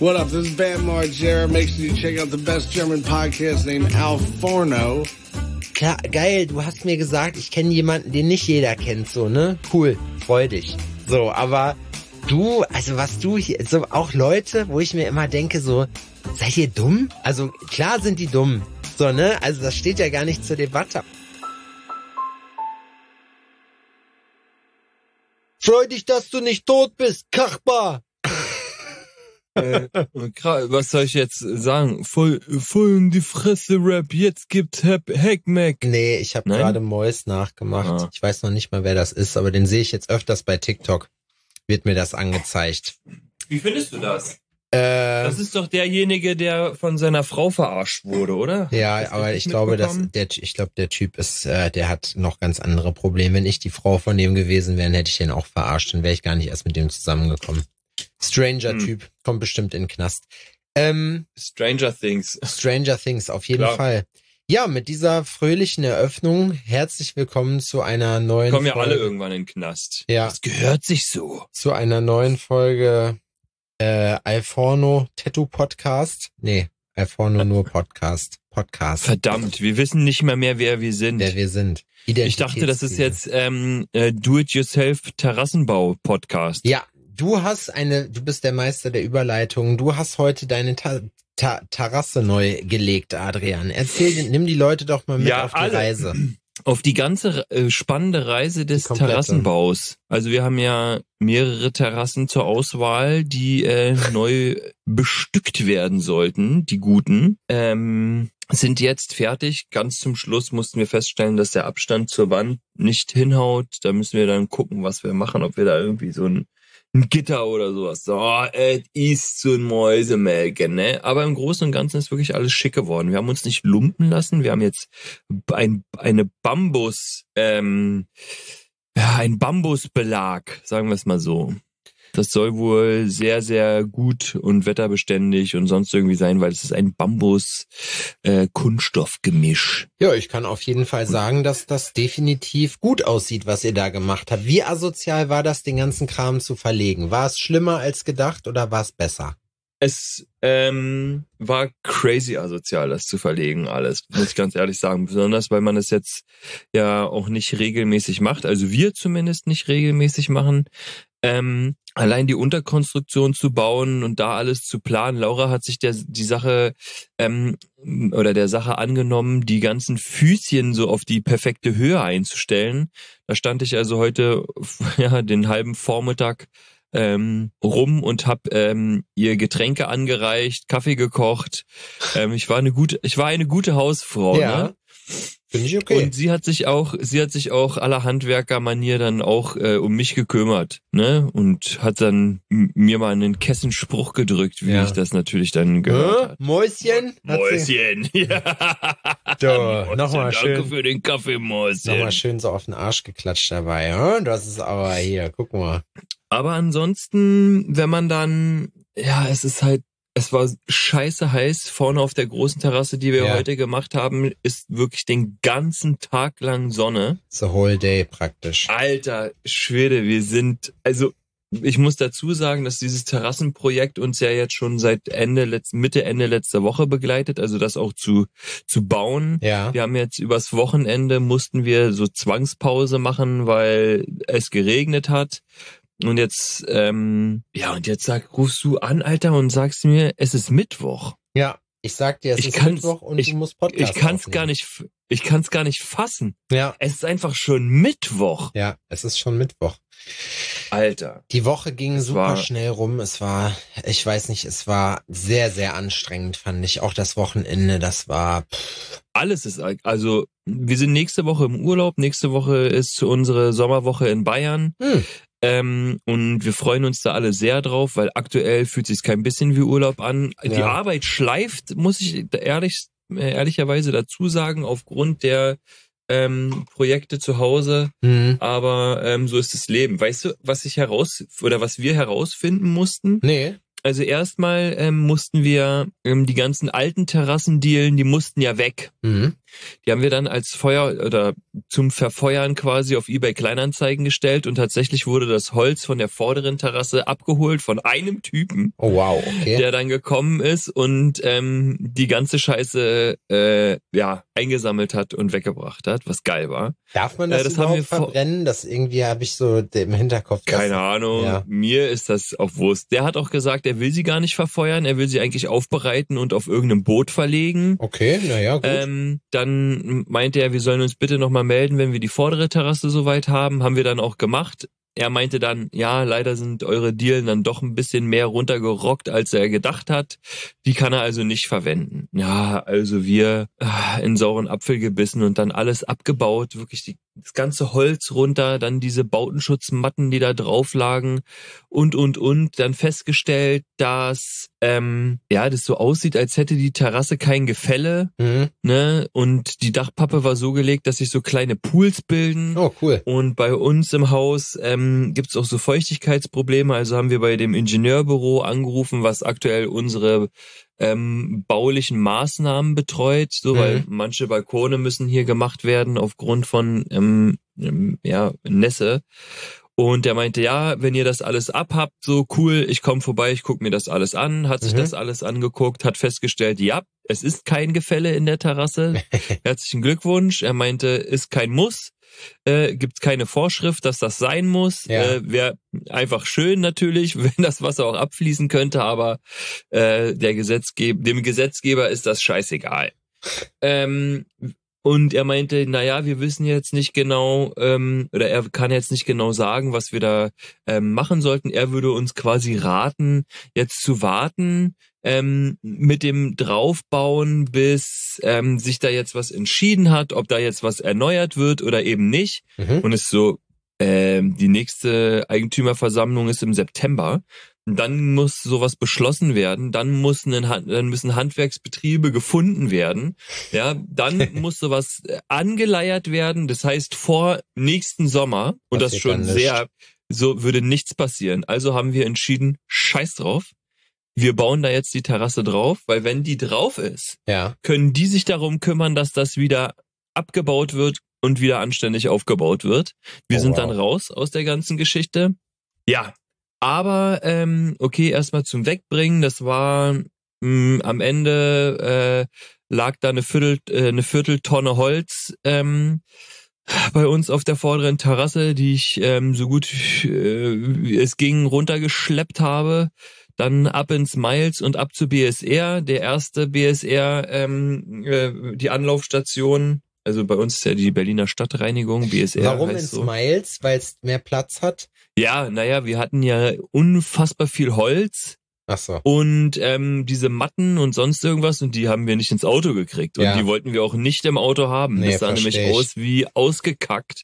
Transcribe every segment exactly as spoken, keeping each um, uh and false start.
What up? This is Bam Margera. Make sure you check out the best German podcast named Al Forno. Klar, geil, du hast mir gesagt, ich kenne jemanden, den nicht jeder kennt, so, ne? Cool, freu dich. So, aber du, also was du hier, so auch Leute, wo ich mir immer denke, so, seid ihr dumm? Also klar sind die dumm, so, ne? Also das steht ja gar nicht zur Debatte. Freu dich, dass du nicht tot bist, Kachbar! äh, was soll ich jetzt sagen? Voll, voll in die Fresse Rap, jetzt gibt's Hackmack. Nee, ich habe gerade Mois nachgemacht. Ah. Ich weiß noch nicht mal, wer das ist, aber den sehe ich jetzt öfters bei TikTok. Wird mir das angezeigt. Wie findest du das? Äh, das ist doch derjenige, der von seiner Frau verarscht wurde, oder? Ja, aber ich glaube, dass der, ich glaube, der Typ ist, äh, der hat noch ganz andere Probleme. Wenn ich die Frau von dem gewesen wäre, hätte ich den auch verarscht, dann wäre ich gar nicht erst mit dem zusammengekommen. Stranger-Typ, hm. kommt bestimmt in den Knast. Ähm, Stranger Things. Stranger Things, auf jeden Klar. Fall. Ja, mit dieser fröhlichen Eröffnung, herzlich willkommen zu einer neuen Kommen Folge. ja alle irgendwann in den Knast. Ja. Das gehört sich so. Zu einer neuen Folge äh, Alforno Tattoo Podcast. Nee, Alforno nur Podcast. Podcast. Verdammt, wir wissen nicht mehr mehr, wer wir sind. Wer wir sind. Ich dachte, das ist jetzt ähm, äh, Do-it-yourself-Terrassenbau-Podcast. Ja. Du hast eine, du bist der Meister der Überleitung. Du hast heute deine Ta- Ta- Terrasse neu gelegt, Adrian. Erzähl, nimm die Leute doch mal mit ja, auf die alle. Reise. Auf die ganze äh, spannende Reise des Terrassenbaus. Also wir haben ja mehrere Terrassen zur Auswahl, die äh, neu bestückt werden sollten, die guten. Ähm, sind jetzt fertig. Ganz zum Schluss mussten wir feststellen, dass der Abstand zur Wand nicht hinhaut. Da müssen wir dann gucken, was wir machen, ob wir da irgendwie so ein ein Gitter oder sowas. So, es ist so ein Mäusemelken, ne? Aber im Großen und Ganzen ist wirklich alles schick geworden. Wir haben uns nicht lumpen lassen. Wir haben jetzt ein, eine Bambus, ähm, ja, ein Bambusbelag, sagen wir es mal so. Das soll wohl sehr, sehr gut und wetterbeständig und sonst irgendwie sein, weil es ist ein Bambus-Kunststoffgemisch. Äh, ja, ich kann auf jeden Fall sagen, dass das definitiv gut aussieht, was ihr da gemacht habt. Wie asozial war das, den ganzen Kram zu verlegen? War es schlimmer als gedacht oder war es besser? Es ähm, war crazy asozial, das zu verlegen alles, muss ich ganz ehrlich sagen. Besonders, weil man es jetzt ja auch nicht regelmäßig macht. Also wir zumindest nicht regelmäßig machen. Ähm, allein die Unterkonstruktion zu bauen und da alles zu planen. Laura hat sich der die Sache ähm, oder der Sache angenommen, die ganzen Füßchen so auf die perfekte Höhe einzustellen. Da stand ich also heute ja den halben Vormittag ähm, rum und hab ähm, ihr Getränke angereicht, Kaffee gekocht. Ähm, ich war eine gute, ich war eine gute Hausfrau. Ja. Ne? Finde ich okay. Und sie hat sich auch, sie hat sich auch aller Handwerkermanier dann auch äh, um mich gekümmert, ne? Und hat dann m- mir mal einen Kessenspruch gedrückt, wie ja. ich das natürlich dann gehört habe. Mäuschen? Mäuschen, ja. So, nochmal schön. Danke für den Kaffee, Mäuschen. Nochmal schön so auf den Arsch geklatscht dabei, ja? Das ist aber hier, guck mal. Aber ansonsten, wenn man dann, ja, es ist halt, es war scheiße heiß vorne auf der großen Terrasse, die wir ja. heute gemacht haben, ist wirklich den ganzen Tag lang Sonne. The whole day praktisch. Alter Schwede, wir sind, also ich muss dazu sagen, dass dieses Terrassenprojekt uns ja jetzt schon seit Ende, Mitte, Ende letzter Woche begleitet, also das auch zu zu bauen. Ja. Wir haben jetzt übers Wochenende mussten wir so Zwangspause machen, weil es geregnet hat. Und jetzt, ähm, ja, und jetzt sag, rufst du an, Alter, und sagst mir, es ist Mittwoch. Ja, ich sag dir, es ich ist Mittwoch und ich, du musst Podcast Ich kann's aufnehmen. gar nicht, ich kann's gar nicht fassen. Ja. Es ist einfach schon Mittwoch. Ja, es ist schon Mittwoch. Alter. Die Woche ging es super war, schnell rum. Es war, ich weiß nicht, es war sehr, sehr anstrengend, fand ich. Auch das Wochenende, das war... Pff. Alles ist, also wir sind nächste Woche im Urlaub. Nächste Woche ist unsere Sommerwoche in Bayern. Hm. Ähm, und wir freuen uns da alle sehr drauf, weil aktuell fühlt sich kein bisschen wie Urlaub an. Ja. Die Arbeit schleift, muss ich ehrlich, ehrlicherweise dazu sagen, aufgrund der ähm, Projekte zu Hause. Mhm. Aber ähm, so ist das Leben. Weißt du, was ich heraus oder was wir herausfinden mussten? Nee. Also erstmal ähm, mussten wir ähm, die ganzen alten Terrassendielen, die mussten ja weg. Mhm. Die haben wir dann als Feuer oder zum Verfeuern quasi auf eBay Kleinanzeigen gestellt und tatsächlich wurde das Holz von der vorderen Terrasse abgeholt von einem Typen. Oh wow, okay. Der dann gekommen ist und ähm, die ganze Scheiße äh, ja eingesammelt hat und weggebracht hat, was geil war. Darf man das, äh, das überhaupt haben wir verbrennen? Das irgendwie habe ich so im Hinterkopf. Keine das, Ahnung, ja. Mir ist das auch Wurst. Der hat auch gesagt, er will sie gar nicht verfeuern, er will sie eigentlich aufbereiten und auf irgendeinem Boot verlegen. Okay, naja, gut. Ähm, dann meinte er, wir sollen uns bitte nochmal melden, wenn wir die vordere Terrasse soweit haben. Haben wir dann auch gemacht. Er meinte dann, ja, leider sind eure Dielen dann doch ein bisschen mehr runtergerockt, als er gedacht hat. Die kann er also nicht verwenden. Ja, also wir äh, in sauren Apfel gebissen und dann alles abgebaut, wirklich die, das ganze Holz runter, dann diese Bautenschutzmatten, die da drauf lagen und, und, und. Dann festgestellt, dass ähm, ja das so aussieht, als hätte die Terrasse kein Gefälle. Mhm. Ne? Und die Dachpappe war so gelegt, dass sich so kleine Pools bilden. Oh, cool. Und bei uns im Haus ähm, gibt's auch so Feuchtigkeitsprobleme. Also haben wir bei dem Ingenieurbüro angerufen, was aktuell unsere ähm, baulichen Maßnahmen betreut. So, mhm. weil manche Balkone müssen hier gemacht werden aufgrund von ähm, ähm, ja Nässe. Und der meinte, ja, wenn ihr das alles abhabt, so cool, ich komme vorbei, ich gucke mir das alles an, hat sich mhm. das alles angeguckt, hat festgestellt, ja, es ist kein Gefälle in der Terrasse. Herzlichen Glückwunsch. Er meinte, ist kein Muss, äh, gibt keine Vorschrift, dass das sein muss. Ja. Äh, wäre einfach schön natürlich, wenn das Wasser auch abfließen könnte, aber äh, der Gesetzgeber, dem Gesetzgeber ist das scheißegal. Ähm, Und er meinte, naja, wir wissen jetzt nicht genau, ähm, oder er kann jetzt nicht genau sagen, was wir da ähm, machen sollten. Er würde uns quasi raten, jetzt zu warten ähm, mit dem Draufbauen, bis ähm, sich da jetzt was entschieden hat, ob da jetzt was erneuert wird oder eben nicht. Mhm. Und es ist so, ähm, die nächste Eigentümerversammlung ist im September. Dann muss sowas beschlossen werden, dann muss ein, dann müssen Handwerksbetriebe gefunden werden, ja, dann muss sowas angeleiert werden, das heißt vor nächsten Sommer, und das, das schon sehr, so würde nichts passieren. Also haben wir entschieden, scheiß drauf, wir bauen da jetzt die Terrasse drauf, weil wenn die drauf ist, ja. können die sich darum kümmern, dass das wieder abgebaut wird und wieder anständig aufgebaut wird. Wir oh, sind wow. dann raus aus der ganzen Geschichte. Ja. Aber, ähm, okay, erstmal zum Wegbringen, das war mh, am Ende äh, lag da eine Viertel, äh, eine Vierteltonne Holz ähm, bei uns auf der vorderen Terrasse, die ich ähm, so gut äh, es ging runtergeschleppt habe. Dann ab ins Miles und ab zu B S R. Der erste B S R, ähm, äh, die Anlaufstation. Also bei uns ist ja die Berliner Stadtreinigung, B S R. Warum heißt ins so. Miles? Weil es mehr Platz hat? Ja, naja, wir hatten ja unfassbar viel Holz. Ach so. Und ähm, diese Matten und sonst irgendwas, und die haben wir nicht ins Auto gekriegt. Und ja. die wollten wir auch nicht im Auto haben. Nee, das sah nämlich ich. aus wie ausgekackt.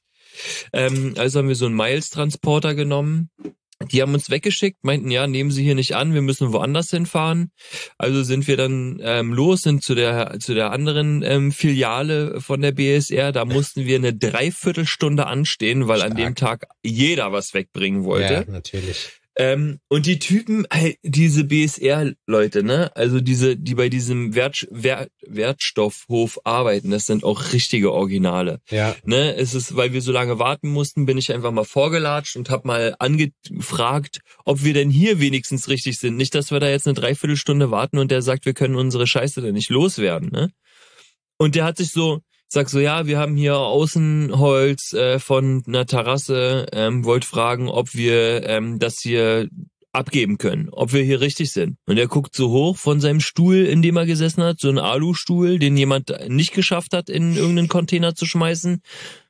Ähm, also haben wir so einen Miles-Transporter genommen. Die haben uns weggeschickt, meinten, ja, nehmen Sie hier nicht an, wir müssen woanders hinfahren. Also sind wir dann ähm, los, sind zu der zu der anderen ähm, Filiale von der B S R. Da mussten wir eine Dreiviertelstunde anstehen, weil Stark. An dem Tag jeder was wegbringen wollte. Ja, natürlich. Ähm, und die Typen, hey, diese B S R-Leute, ne, also diese, die bei diesem Wert, Wert, Wertstoffhof arbeiten, das sind auch richtige Originale. Ja. Ne, es ist, weil wir so lange warten mussten, bin ich einfach mal vorgelatscht und hab mal angefragt, ob wir denn hier wenigstens richtig sind. Nicht, dass wir da jetzt eine Dreiviertelstunde warten und der sagt, wir können unsere Scheiße dann nicht loswerden, ne. Und der hat sich so, sag so, ja, wir haben hier Außenholz äh, von einer Terrasse, ähm, wollt fragen, ob wir ähm, das hier abgeben können, ob wir hier richtig sind. Und er guckt so hoch von seinem Stuhl, in dem er gesessen hat, so ein Alustuhl, den jemand nicht geschafft hat, in irgendeinen Container zu schmeißen.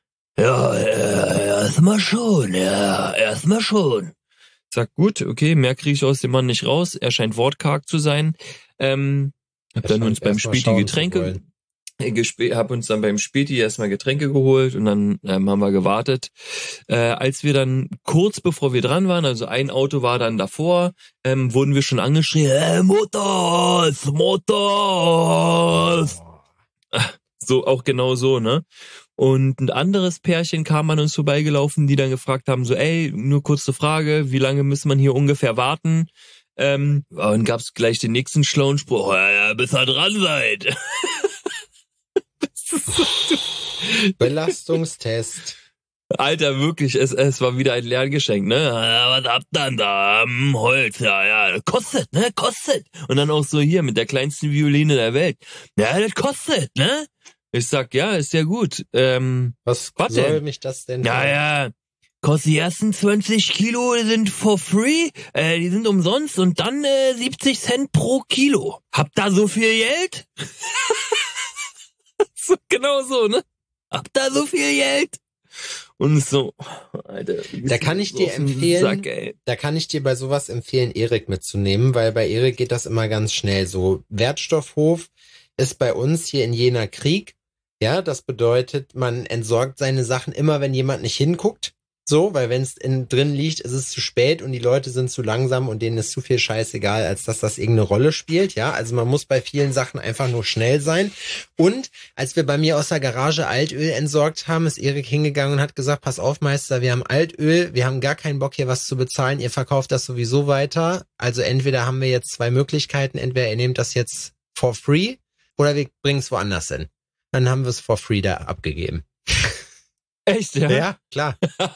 Ja, äh, erstmal schon, ja, erstmal schon. Sag, gut, okay, mehr kriege ich aus dem Mann nicht raus. Er scheint wortkarg zu sein. Ähm, hab dann uns beim Späti Getränke... Hab uns dann beim Späti erstmal Getränke geholt und dann ähm, haben wir gewartet. Äh, als wir dann kurz bevor wir dran waren, also ein Auto war dann davor, ähm, wurden wir schon angeschrien, hey, Motors, Motors. So, auch genau so, ne? Und ein anderes Pärchen kam an uns vorbeigelaufen, die dann gefragt haben, so, ey, nur kurze Frage, wie lange muss man hier ungefähr warten? Ähm, und gab's gleich den nächsten schlauen Spruch, ja, bis ihr dran seid. Belastungstest. Alter, wirklich, es, es war wieder ein Lerngeschenk, ne? Ja, was habt ihr denn da? Hm, Holz, ja, ja, kostet, ne? Kostet. Und dann auch so hier mit der kleinsten Violine der Welt. Ja, das kostet, ne? Ich sag, ja, ist ja gut. Ähm, was was soll denn? mich das denn? Ja, ja. Kostet die ersten zwanzig Kilo sind for free, äh, die sind umsonst und dann äh, siebzig Cent pro Kilo. Habt ihr so viel Geld? So, genau so, ne? Habt ihr so viel Geld? Und so, Alter. Da kann ich dir empfehlen, Sack, ey. da kann ich dir bei sowas empfehlen, Erik mitzunehmen, weil bei Erik geht das immer ganz schnell. So, Wertstoffhof ist bei uns hier in Jena Krieg. Ja, das bedeutet, man entsorgt seine Sachen immer, wenn jemand nicht hinguckt. So, weil wenn es drin liegt, ist es zu spät und die Leute sind zu langsam und denen ist zu viel scheißegal, als dass das irgendeine Rolle spielt, ja. Also man muss bei vielen Sachen einfach nur schnell sein. Und als wir bei mir aus der Garage Altöl entsorgt haben, ist Erik hingegangen und hat gesagt, pass auf, Meister, wir haben Altöl, wir haben gar keinen Bock hier was zu bezahlen, ihr verkauft das sowieso weiter. Also entweder haben wir jetzt zwei Möglichkeiten, entweder ihr nehmt das jetzt for free oder wir bringen es woanders hin. Dann haben wir es for free da abgegeben. Echt, ja? Ja, klar.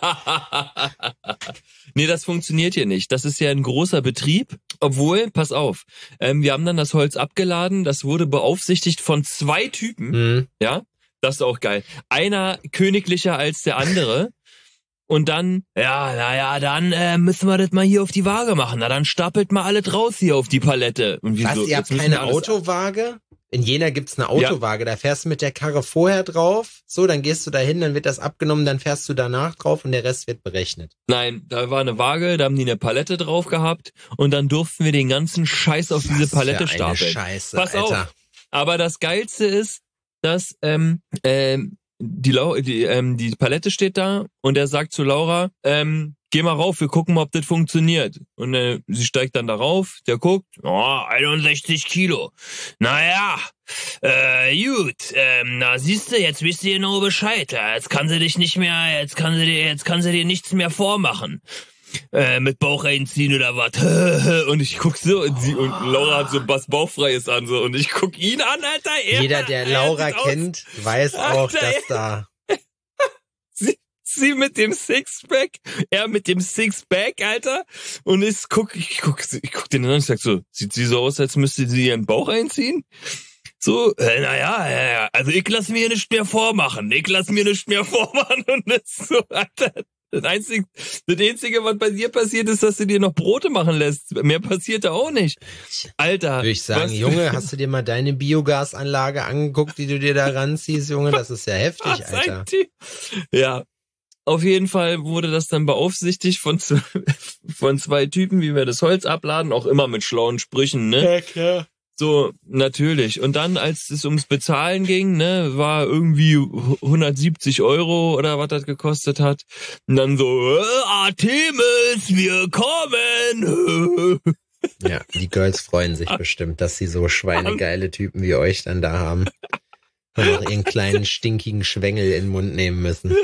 Nee, das funktioniert hier nicht. Das ist ja ein großer Betrieb. Obwohl, pass auf, ähm, wir haben dann das Holz abgeladen. Das wurde beaufsichtigt von zwei Typen. Mhm. Ja, das ist auch geil. Einer königlicher als der andere. Und dann, ja, naja, dann äh, müssen wir das mal hier auf die Waage machen. Na, dann stapelt mal alles raus hier auf die Palette. Und Was, wieso? ihr habt Jetzt müssen keine wir alles- Autowaage? In Jena gibt's eine Autowaage, da fährst du mit der Karre vorher drauf, so, dann gehst du da hin, dann wird das abgenommen, dann fährst du danach drauf und der Rest wird berechnet. Nein, da war eine Waage, da haben die eine Palette drauf gehabt und dann durften wir den ganzen Scheiß auf diese Palette für eine stapeln. Scheiße, Pass Alter. auf. Aber das Geilste ist, dass ähm, ähm, die, Lau die, ähm, die Palette steht da und er sagt zu Laura, ähm, geh mal rauf, wir gucken mal, ob das funktioniert. Und äh, sie steigt dann da rauf, der guckt, oh, einundsechzig Kilo. Naja, äh, gut, ähm, na siehst du, jetzt wisst ihr genau Bescheid. Jetzt kann sie dich nicht mehr, jetzt kann sie dir, jetzt kann sie dir nichts mehr vormachen. Äh, mit Bauch einziehen oder was. Und ich guck so und sie und Laura hat so was Bauchfreies an so und ich guck ihn an, Alter. Er, Jeder, der er Laura sieht kennt, aus, weiß auch, Alter, dass da... sie, sie mit dem Sixpack, er mit dem Sixpack, Alter. Und ich guck, ich guck, ich guck den an und ich sag so, sieht sie so aus, als müsste sie ihren Bauch einziehen? So, äh, naja, ja, ja, also ich lass mir nicht mehr vormachen. Ich lass mir nicht mehr vormachen. Und das ist so, Alter. Das Einzige, das Einzige, was bei dir passiert, ist, dass du dir noch Brote machen lässt. Mehr passiert da auch nicht. Alter. Würde ich sagen, was, Junge, hast du dir mal deine Biogasanlage angeguckt, die du dir da ranziehst, Junge? Das ist ja heftig, was ein Alter. Typ. Ja. Auf jeden Fall wurde das dann beaufsichtigt von, zwei- von zwei Typen, wie wir das Holz abladen, auch immer mit schlauen Sprüchen, ne? Ja, klar. So, natürlich. Und dann, als es ums Bezahlen ging, ne, war irgendwie hundertsiebzig Euro oder was das gekostet hat. Und dann so, äh, Artemis, wir kommen. Ja, die Girls freuen sich bestimmt, dass sie so schweinegeile Typen wie euch dann da haben. Und noch ihren kleinen stinkigen Schwengel in den Mund nehmen müssen.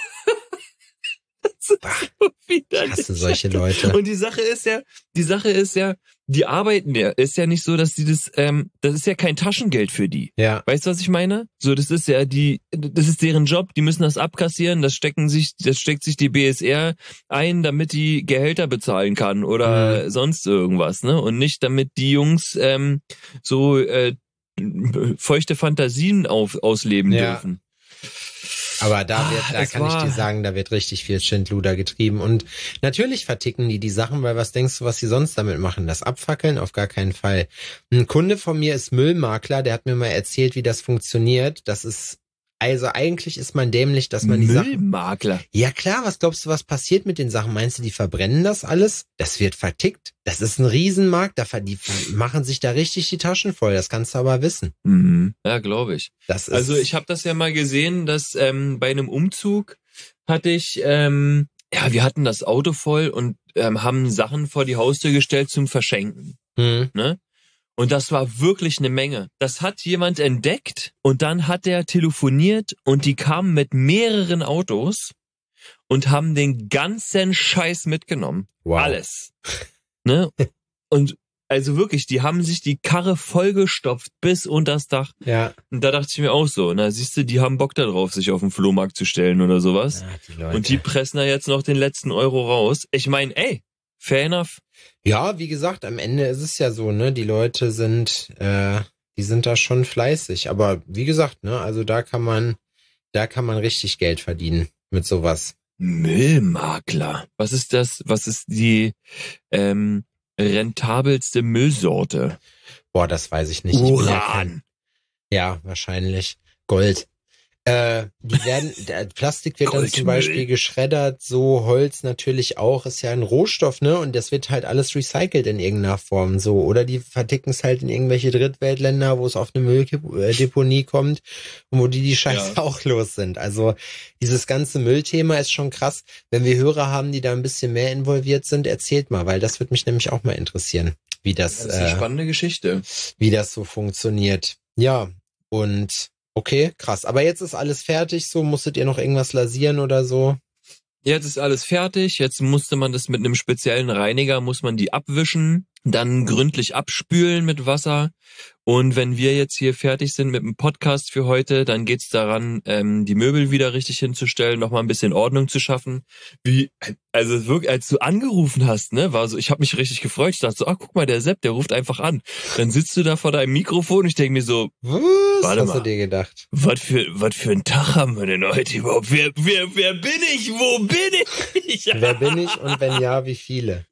Ich hasse solche Leute. Und die Sache ist ja, die Sache ist ja, die arbeiten ja, ist ja nicht so, dass die das, ähm, das ist ja kein Taschengeld für die. Ja. Weißt du, was ich meine? So, das ist ja die, das ist deren Job, die müssen das abkassieren, das stecken sich, das steckt sich die B S R ein, damit die Gehälter bezahlen kann oder Mhm. sonst irgendwas, ne? Und nicht, damit die Jungs ähm, so äh, feuchte Fantasien auf, ausleben Ja. dürfen. Aber da wird, Ah, da es kann ich war- dir sagen, da wird richtig viel Schindluder getrieben. Und natürlich verticken die die Sachen, weil was denkst du, was sie sonst damit machen? Das Abfackeln? Auf gar keinen Fall. Ein Kunde von mir ist Müllmakler, der hat mir mal erzählt, wie das funktioniert. Das ist, also eigentlich ist man dämlich, dass man die Sachen... Müllmakler. Ja klar, was glaubst du, was passiert mit den Sachen? Meinst du, die verbrennen das alles? Das wird vertickt. Das ist ein Riesenmarkt, da ver- die machen sich da richtig die Taschen voll. Das kannst du aber wissen. Mhm. Ja, glaube ich. Das ist, Also ich habe das ja mal gesehen, dass ähm, bei einem Umzug hatte ich, ähm, ja, wir hatten das Auto voll und ähm, haben Sachen vor die Haustür gestellt zum Verschenken. Hm. Ne? Und das war wirklich eine Menge. Das hat jemand entdeckt und dann hat er telefoniert und die kamen mit mehreren Autos und haben den ganzen Scheiß mitgenommen. Wow. Alles. Ne? Und also wirklich, die haben sich die Karre vollgestopft bis unters Dach. Ja. Und da dachte ich mir auch so, na siehst du, die haben Bock da drauf, sich auf den Flohmarkt zu stellen oder sowas. Ja, die Leute. Und die pressen da jetzt noch den letzten Euro raus. Ich meine, ey, fair enough. Ja, wie gesagt, am Ende ist es ja so, ne, die Leute sind, äh, die sind da schon fleißig. Aber wie gesagt, ne, also da kann man, da kann man richtig Geld verdienen mit sowas. Müllmakler. Was ist das? Was ist die ähm, rentabelste Müllsorte? Boah, das weiß ich nicht. Ich bin ja, kein, ja, wahrscheinlich Gold. Äh, die werden, der Plastik wird dann zum Beispiel geschreddert, so Holz natürlich auch, ist ja ein Rohstoff, ne? Und das wird halt alles recycelt in irgendeiner Form, so. Oder die verticken es halt in irgendwelche Drittweltländer, wo es auf eine Mülldeponie kommt und wo die die Scheiße ja. auch los sind. Also dieses ganze Müllthema ist schon krass. Wenn wir Hörer haben, die da ein bisschen mehr involviert sind, erzählt mal, weil das würde mich nämlich auch mal interessieren, wie das, das ist eine äh, spannende Geschichte, wie das so funktioniert. Ja, und okay, krass. Aber jetzt ist alles fertig, so musstet ihr noch irgendwas lasieren oder so? Jetzt ist alles fertig, jetzt musste man das mit einem speziellen Reiniger, muss man die abwischen, dann gründlich abspülen mit Wasser. Und wenn wir jetzt hier fertig sind mit dem Podcast für heute, dann geht's daran, ähm, die Möbel wieder richtig hinzustellen, nochmal ein bisschen Ordnung zu schaffen. Wie, also wirklich, als du angerufen hast, ne, war so, ich habe mich richtig gefreut. Ich dachte so, ach guck mal, der Sepp, der ruft einfach an. Dann sitzt du da vor deinem Mikrofon und ich denke mir so, was warte hast mal, du dir gedacht? Was für, was für einen Tag haben wir denn heute überhaupt? Wer, wer, wer bin ich? Wo bin ich? Wer bin ich und wenn ja, wie viele?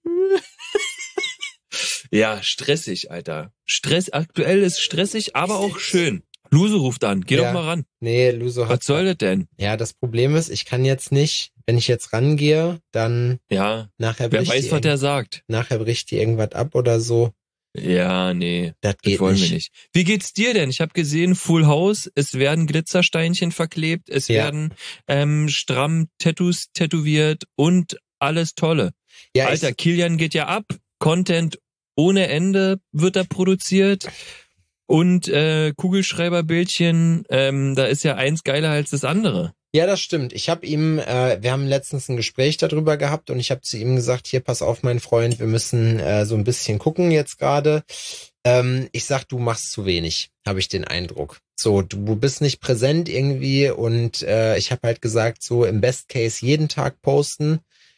Ja, stressig, Alter. Stress, aktuell ist stressig, aber auch schön. Luso ruft an, geh ja. doch mal ran. Nee, Luso hat... Was soll das denn? Ja, das Problem ist, ich kann jetzt nicht, wenn ich jetzt rangehe, dann... Ja, nachher wer weiß, was der sagt. Nachher bricht die irgendwas ab oder so. Ja, nee, das, geht das wollen nicht. wir nicht. Wie geht's dir denn? Ich habe gesehen, Full House, es werden Glitzersteinchen verklebt, es ja. werden ähm, stramm Tattoos tätowiert und alles Tolle. Ja, Alter, ich, Kilian geht ja ab, Content ohne Ende wird da produziert und äh, Kugelschreiberbildchen, ähm, da ist ja eins geiler als das andere. Ja, das stimmt. Ich habe ihm, äh, wir haben letztens ein Gespräch darüber gehabt und ich habe zu ihm gesagt, hier, pass auf, mein Freund, wir müssen äh, so ein bisschen gucken jetzt gerade. Ähm, ich sag, du machst zu wenig, habe ich den Eindruck. So, du bist nicht präsent irgendwie und äh, ich habe halt gesagt, so im Best Case jeden Tag posten.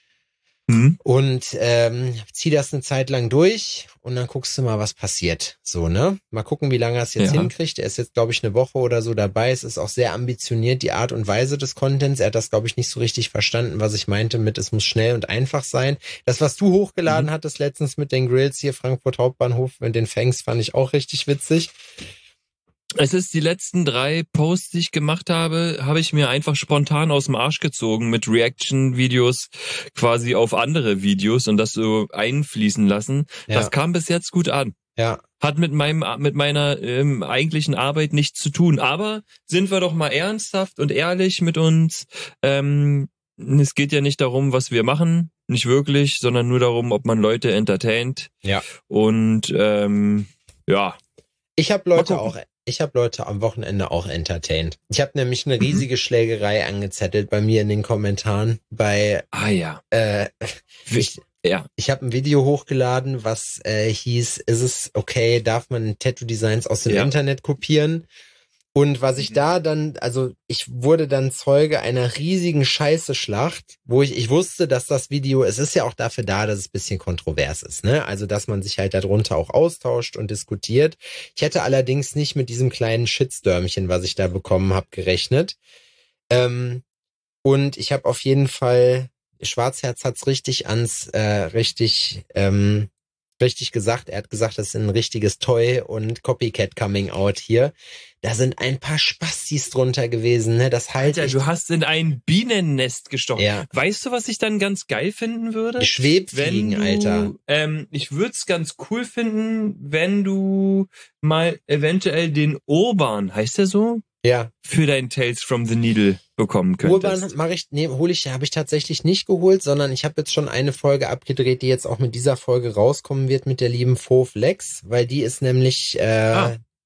Mhm. Und ähm, zieh das eine Zeit lang durch und dann guckst du mal, was passiert. So, ne? Mal gucken, wie lange er es jetzt ja. hinkriegt. Er ist jetzt, glaube ich, eine Woche oder so dabei. Es ist auch sehr ambitioniert, die Art und Weise des Contents. Er hat das, glaube ich, nicht so richtig verstanden, was ich meinte mit, es muss schnell und einfach sein. Das, was du hochgeladen mhm. hattest letztens mit den Grills hier, Frankfurt Hauptbahnhof mit den Fangs, fand ich auch richtig witzig. Es ist die letzten drei Posts, die ich gemacht habe, habe ich mir einfach spontan aus dem Arsch gezogen mit Reaction-Videos quasi auf andere Videos und das so einfließen lassen. Ja. Das kam bis jetzt gut an. Ja. Hat mit meinem mit meiner ähm, eigentlichen Arbeit nichts zu tun. Aber sind wir doch mal ernsthaft und ehrlich mit uns. Ähm, es geht ja nicht darum, was wir machen, nicht wirklich, sondern nur darum, ob man Leute entertaint. Ja. Und ähm, ja. Ich habe Leute auch... Ich habe Leute am Wochenende auch entertained. Ich habe nämlich eine riesige Schlägerei angezettelt bei mir in den Kommentaren. Bei ah ja, äh, ich, ja. ich habe ein Video hochgeladen, was äh, hieß: Ist es okay? Darf man Tattoo-Designs aus dem ja. Internet kopieren? Und was ich da dann, also ich wurde dann Zeuge einer riesigen Scheiße-Schlacht, wo ich, ich wusste, dass das Video, es ist ja auch dafür da, dass es ein bisschen kontrovers ist, ne? Also, dass man sich halt darunter auch austauscht und diskutiert. Ich hätte allerdings nicht mit diesem kleinen Shitstürmchen, was ich da bekommen habe, gerechnet. Ähm, und ich habe auf jeden Fall, Schwarzherz hat's richtig ans, äh, richtig, ähm, richtig gesagt. Er hat gesagt, das ist ein richtiges Toy und Copycat Coming Out hier. Da sind ein paar Spastis drunter gewesen, ne? Das halt. Alter, du hast in ein Bienennest gestochen. Ja. Weißt du, was ich dann ganz geil finden würde? Schwebfliegen, wenn du, Alter. Ähm, ich würde es ganz cool finden, wenn du mal eventuell den Urban, heißt der so? Ja. Für dein Tales from the Needle bekommen könntest. Urban mache ich, nee, hole ich, habe ich tatsächlich nicht geholt, sondern ich habe jetzt schon eine Folge abgedreht, die jetzt auch mit dieser Folge rauskommen wird mit der lieben Fauve Lex, weil die ist nämlich, äh, ah.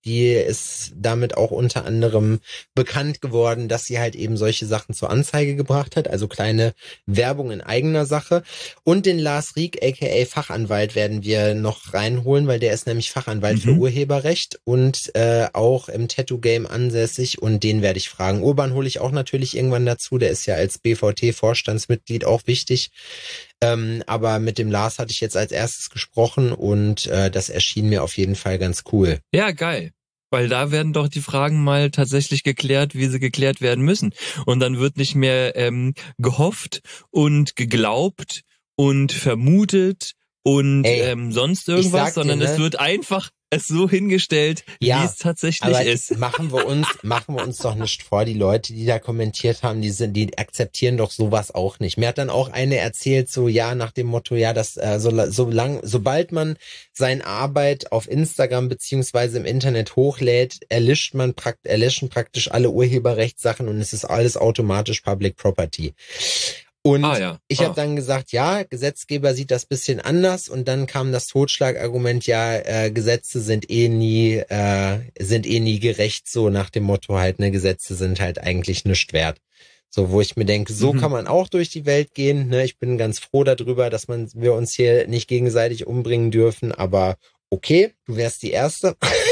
die ist damit auch unter anderem bekannt geworden, dass sie halt eben solche Sachen zur Anzeige gebracht hat, also kleine Werbung in eigener Sache. Und den Lars Rieck, aka Fachanwalt, werden wir noch reinholen, weil der ist nämlich Fachanwalt mhm. für Urheberrecht und äh, auch im Tattoo-Game ansässig, und den werde ich fragen. Urban hole ich auch natürlich irgendwann dazu, der ist ja als B V T-Vorstandsmitglied auch wichtig. Ähm, aber mit dem Lars hatte ich jetzt als erstes gesprochen, und äh, das erschien mir auf jeden Fall ganz cool. Ja, geil. Weil da werden doch die Fragen mal tatsächlich geklärt, wie sie geklärt werden müssen. Und dann wird nicht mehr ähm, gehofft und geglaubt und vermutet und Ey, ähm, sonst irgendwas, sondern dir, ne? es wird einfach es so hingestellt, ja, wie es tatsächlich aber ist. Machen wir uns, machen wir uns doch nicht vor, die Leute, die da kommentiert haben, die sind, die akzeptieren doch sowas auch nicht. Mir hat dann auch eine erzählt, so ja, nach dem Motto, ja, dass äh, so, so lang, sobald man seine Arbeit auf Instagram beziehungsweise im Internet hochlädt, erlischt man prakt, erlöschen praktisch alle Urheberrechtssachen, und es ist alles automatisch Public Property. Und ah, ja. ich ah. habe dann gesagt, ja, Gesetzgeber sieht das bisschen anders, und dann kam das Totschlagargument, ja, äh, Gesetze sind eh nie, äh, sind eh nie gerecht, so nach dem Motto halt, ne, Gesetze sind halt eigentlich nichts wert. So, wo ich mir denke, so mhm. kann man auch durch die Welt gehen, ne, ich bin ganz froh darüber, dass man, wir uns hier nicht gegenseitig umbringen dürfen, aber okay, du wärst die Erste.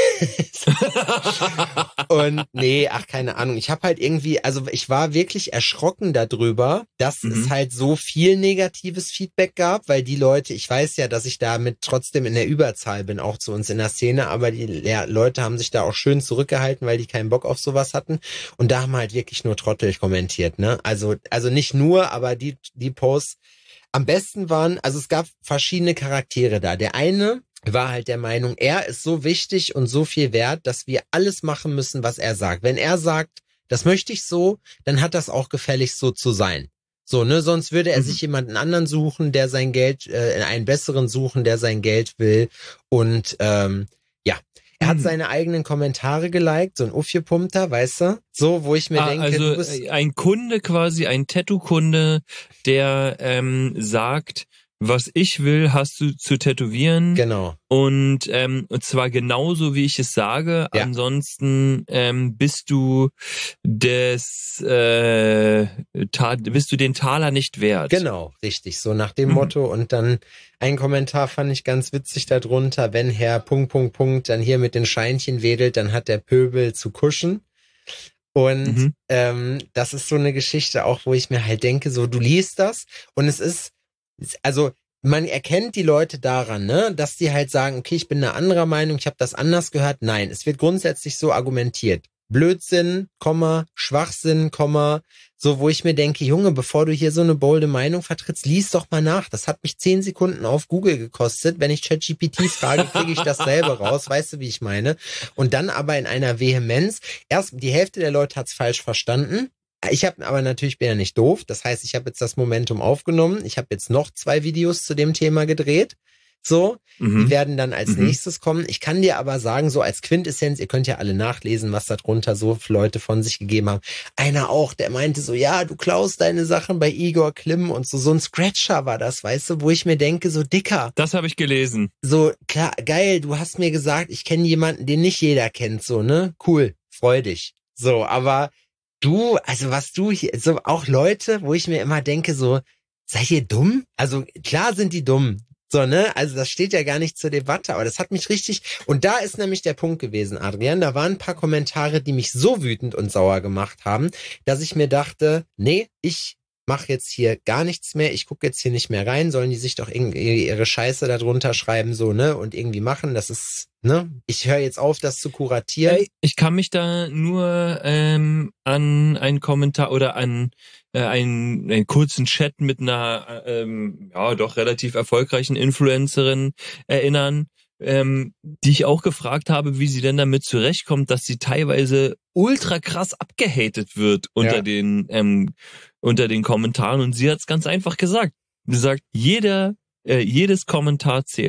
Und nee, ach, keine Ahnung. Ich habe halt irgendwie, also ich war wirklich erschrocken darüber, dass mhm. es halt so viel negatives Feedback gab, weil die Leute, ich weiß ja, dass ich damit trotzdem in der Überzahl bin, auch zu uns in der Szene, aber die ja, Leute haben sich da auch schön zurückgehalten, weil die keinen Bock auf sowas hatten, und da haben halt wirklich nur Trottel kommentiert, ne? Also, also nicht nur, aber die, die Posts am besten waren, also es gab verschiedene Charaktere da. Der eine war halt der Meinung, er ist so wichtig und so viel wert, dass wir alles machen müssen, was er sagt. Wenn er sagt, das möchte ich so, dann hat das auch gefälligst so zu sein. So, ne, sonst würde er mhm. sich jemanden anderen suchen, der sein Geld, äh, einen besseren suchen, der sein Geld will. Und ähm, ja, er hat mhm. seine eigenen Kommentare geliked, so ein Uffgepumpter, weißt du? So, wo ich mir ah, denke, also du bist ein Kunde quasi, ein Tattoo-Kunde, der ähm, sagt, was ich will, hast du zu tätowieren. Genau. Und, ähm, und zwar genauso, wie ich es sage. Ja. Ansonsten ähm, bist du des äh, ta- bist du den Taler nicht wert. Genau, richtig. So nach dem mhm. Motto. Und dann ein Kommentar fand ich ganz witzig darunter, wenn Herr Punkt, Punkt, Punkt dann hier mit den Scheinchen wedelt, dann hat der Pöbel zu kuschen. Und mhm. ähm, das ist so eine Geschichte auch, wo ich mir halt denke, so du liest das und es ist, also man erkennt die Leute daran, ne, dass die halt sagen, okay, ich bin eine anderer Meinung, ich habe das anders gehört. Nein, es wird grundsätzlich so argumentiert. Blödsinn, Komma, Schwachsinn, Komma, so, wo ich mir denke, Junge, bevor du hier so eine bolde Meinung vertrittst, lies doch mal nach. Das hat mich zehn Sekunden auf Google gekostet. Wenn ich ChatGPT frage, kriege ich das selber raus. Weißt du, wie ich meine? Und dann aber in einer Vehemenz. Erst die Hälfte der Leute hat's falsch verstanden. Ich habe aber natürlich, bin ja nicht doof. Das heißt, ich habe jetzt das Momentum aufgenommen. Ich habe jetzt noch zwei Videos zu dem Thema gedreht. So, mhm. die werden dann als mhm. nächstes kommen. Ich kann dir aber sagen, so als Quintessenz, ihr könnt ja alle nachlesen, was da drunter so Leute von sich gegeben haben. Einer auch, der meinte so, ja, du klaust deine Sachen bei Igor Klim und so. So ein Scratcher war das, weißt du, wo ich mir denke, so Dicker. Das habe ich gelesen. So, klar, geil, du hast mir gesagt, ich kenne jemanden, den nicht jeder kennt, so, ne? Cool, freu dich. So, aber du, also was du hier, so auch Leute, wo ich mir immer denke, so, seid ihr dumm? Also klar sind die dumm. So, ne? Also das steht ja gar nicht zur Debatte, aber das hat mich richtig, und da ist nämlich der Punkt gewesen, Adrian, da waren ein paar Kommentare, die mich so wütend und sauer gemacht haben, dass ich mir dachte, nee, ich mache jetzt hier gar nichts mehr, ich gucke jetzt hier nicht mehr rein, sollen die sich doch irgendwie ihre Scheiße da drunter schreiben, so, ne, und irgendwie machen, das ist, ne, ich höre jetzt auf, das zu kuratieren. Hey, ich kann mich da nur ähm, an einen Kommentar oder an äh, einen, einen kurzen Chat mit einer, ähm, ja, doch relativ erfolgreichen Influencerin erinnern, ähm, die ich auch gefragt habe, wie sie denn damit zurechtkommt, dass sie teilweise ultra krass abgehatet wird unter ja. den ähm, unter den Kommentaren, und sie hat es ganz einfach gesagt. Sie sagt, jeder, äh, jedes Kommentar zählt.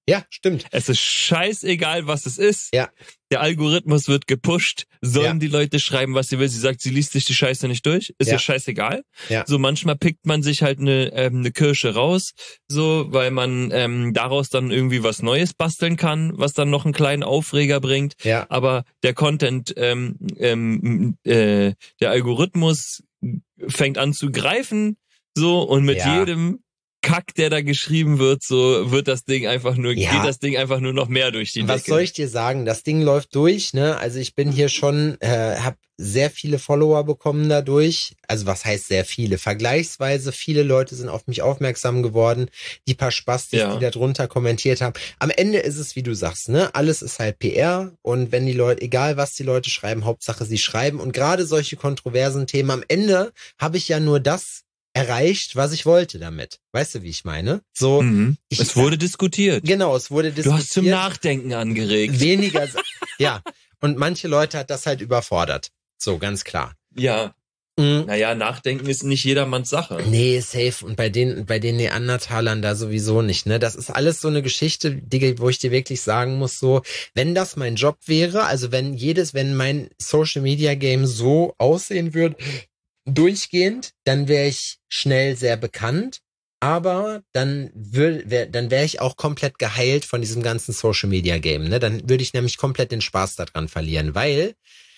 Ja, stimmt. Es ist scheißegal, was es ist. Ja. Der Algorithmus wird gepusht. Sollen Ja. die Leute schreiben, was sie will? Sie sagt, sie liest sich die Scheiße nicht durch. Ist Ja. ja scheißegal. Ja. So manchmal pickt man sich halt eine, ähm, eine Kirsche raus, so, weil man ähm, daraus dann irgendwie was Neues basteln kann, was dann noch einen kleinen Aufreger bringt. Ja. Aber der Content, ähm, ähm, äh, der Algorithmus fängt an zu greifen, so, und mit Ja. jedem Kack, der da geschrieben wird, so wird das Ding einfach nur, Ja. geht das Ding einfach nur noch mehr durch die Was Decke. soll ich dir sagen? Das Ding läuft durch, ne? Also ich bin hier schon, äh, habe sehr viele Follower bekommen dadurch. Also was heißt sehr viele? Vergleichsweise viele Leute sind auf mich aufmerksam geworden. Die paar Spastis, Ja. die da drunter kommentiert haben. Am Ende ist es, wie du sagst, ne? Alles ist halt P R. Und wenn die Leute, egal was die Leute schreiben, Hauptsache sie schreiben. Und gerade solche kontroversen Themen, am Ende habe ich ja nur das erreicht, was ich wollte damit. Weißt du, wie ich meine? So, Mhm. ich, Es wurde diskutiert. genau, es wurde Du diskutiert. hast zum Nachdenken angeregt. Weniger, ja. Und manche Leute hat das halt überfordert. So, ganz klar. Ja, Mhm. naja, Nachdenken ist nicht jedermanns Sache. Nee, safe. Und bei den, bei den Neandertalern da sowieso nicht, ne? Das ist alles so eine Geschichte, die, wo ich dir wirklich sagen muss, so, wenn das mein Job wäre, also wenn jedes, wenn mein Social Media Game so aussehen würde, durchgehend, dann wäre ich schnell sehr bekannt, aber dann würde, wär, dann wäre ich auch komplett geheilt von diesem ganzen Social Media Game, ne? Dann würde ich nämlich komplett den Spaß daran verlieren, weil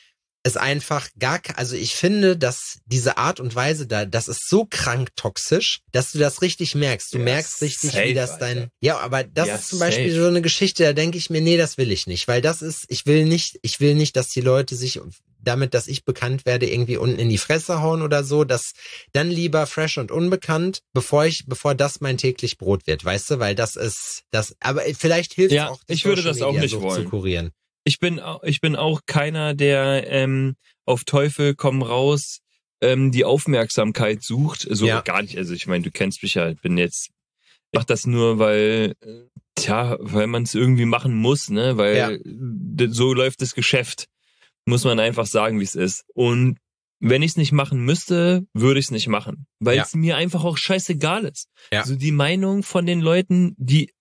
es einfach gar, also ich finde, dass diese Art und Weise da, das ist so krank toxisch, dass du das richtig merkst. Du Ja, merkst richtig, safe, wie das dein, Alter. ja, aber das Ja, ist zum Beispiel safe. so eine Geschichte, da denke ich mir, nee, das will ich nicht, weil das ist, ich will nicht, ich will nicht, dass die Leute sich damit, dass ich bekannt werde, irgendwie unten in die Fresse hauen oder so, dass dann lieber fresh und unbekannt, bevor ich, bevor das mein täglich Brot wird, weißt du, weil das ist, das, aber vielleicht hilft Ja, auch, die ich würde Social das auch Media nicht so wollen. zu kurieren. Ich bin, au- ich bin auch keiner, der ähm, auf Teufel komm raus ähm, die Aufmerksamkeit sucht. So Ja. gar nicht. Also ich meine, du kennst mich ja. Ich bin jetzt, ich mach das nur, weil, äh, tja, weil man es irgendwie machen muss, ne? Weil Ja. d- so läuft das Geschäft. Muss man einfach sagen, wie es ist. Und wenn ich es nicht machen müsste, würde ich es nicht machen, weil Ja. es mir einfach auch scheißegal ist. Ja. Also die Meinung von den Leuten, die,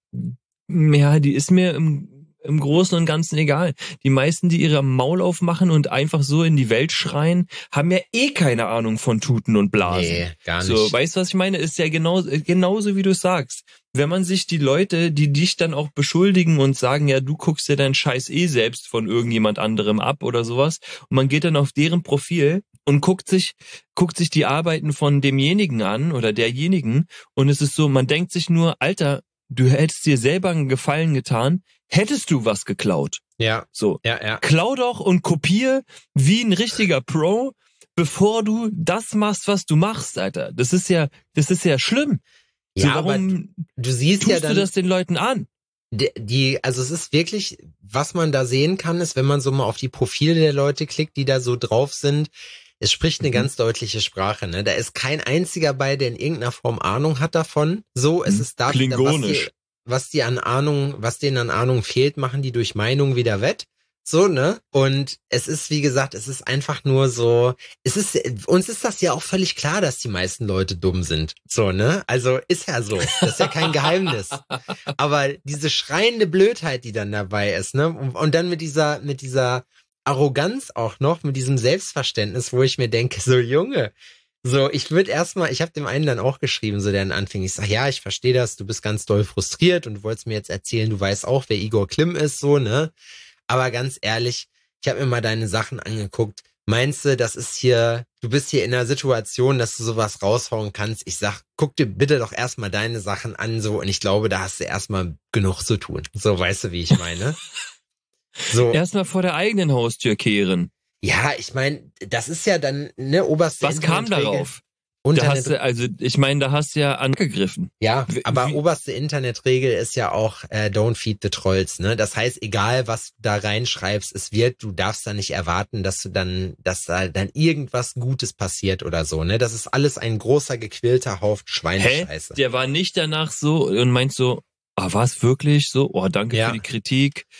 ja, die ist mir im im Großen und Ganzen egal. Die meisten, die ihre Maul aufmachen und einfach so in die Welt schreien, haben ja eh keine Ahnung von Tuten und Blasen. Nee, gar nicht. So, weißt du, was ich meine? Ist ja genau, genauso wie du sagst. Wenn man sich die Leute, die dich dann auch beschuldigen und sagen, ja, du guckst dir deinen Scheiß eh selbst von irgendjemand anderem ab oder sowas, und man geht dann auf deren Profil und guckt sich, guckt sich die Arbeiten von demjenigen an oder derjenigen, und es ist so, man denkt sich nur, Alter, du hättest dir selber einen Gefallen getan, hättest du was geklaut. Ja, So. ja, ja. Klau doch und kopier wie ein richtiger Pro, bevor du das machst, was du machst, Alter. Das ist ja, das ist ja schlimm. So, Ja, aber warum Du siehst tust ja dann, du das den Leuten an? die, die, also es ist wirklich, was man da sehen kann, ist, wenn man so mal auf die Profile der Leute klickt, die da so drauf sind, es spricht eine Mhm. ganz deutliche Sprache, ne? Da ist kein einziger bei, der in irgendeiner Form Ahnung hat davon. So, es Mhm. ist da, Klingonisch. was die, was die an Ahnung, was denen an Ahnung fehlt, machen die durch Meinung wieder wett. So, ne? Und es ist, wie gesagt, es ist einfach nur so, es ist, uns ist das ja auch völlig klar, dass die meisten Leute dumm sind. So, ne? Also, ist ja so. Das ist ja kein Geheimnis. Aber diese schreiende Blödheit, die dann dabei ist, ne? Und, und dann mit dieser, mit dieser Arroganz auch noch, mit diesem Selbstverständnis, wo ich mir denke, so Junge, so, ich würde erstmal, ich habe dem einen dann auch geschrieben, so der dann anfing, ich sag, ja, ich verstehe das, du bist ganz doll frustriert und du wolltest mir jetzt erzählen, du weißt auch, wer Igor Klim ist, so, ne? Aber ganz ehrlich, ich habe mir mal deine Sachen angeguckt. Meinst du, das ist hier, du bist hier in einer Situation, dass du sowas raushauen kannst? Ich sag, guck dir bitte doch erstmal deine Sachen an, so, und ich glaube, da hast du erstmal genug zu tun. So, weißt du, wie ich meine? So. Erstmal vor der eigenen Haustür kehren. Ja, ich meine, das ist ja dann, ne, oberste Was kam Internetregel. darauf? Da Internet, hast du, also ich meine, da hast du ja angegriffen. ja, Wie- aber wie- oberste Internetregel ist ja auch äh, don't feed the trolls, ne? Das heißt, egal was du da reinschreibst, es wird, du darfst da nicht erwarten, dass du dann, dass da dann irgendwas Gutes passiert oder so, ne? Das ist alles ein großer gequälter Haufen Hä? Schweinescheiße. Der war nicht danach so und meint so, ah, war es wirklich so? Oh, danke Ja. für die Kritik.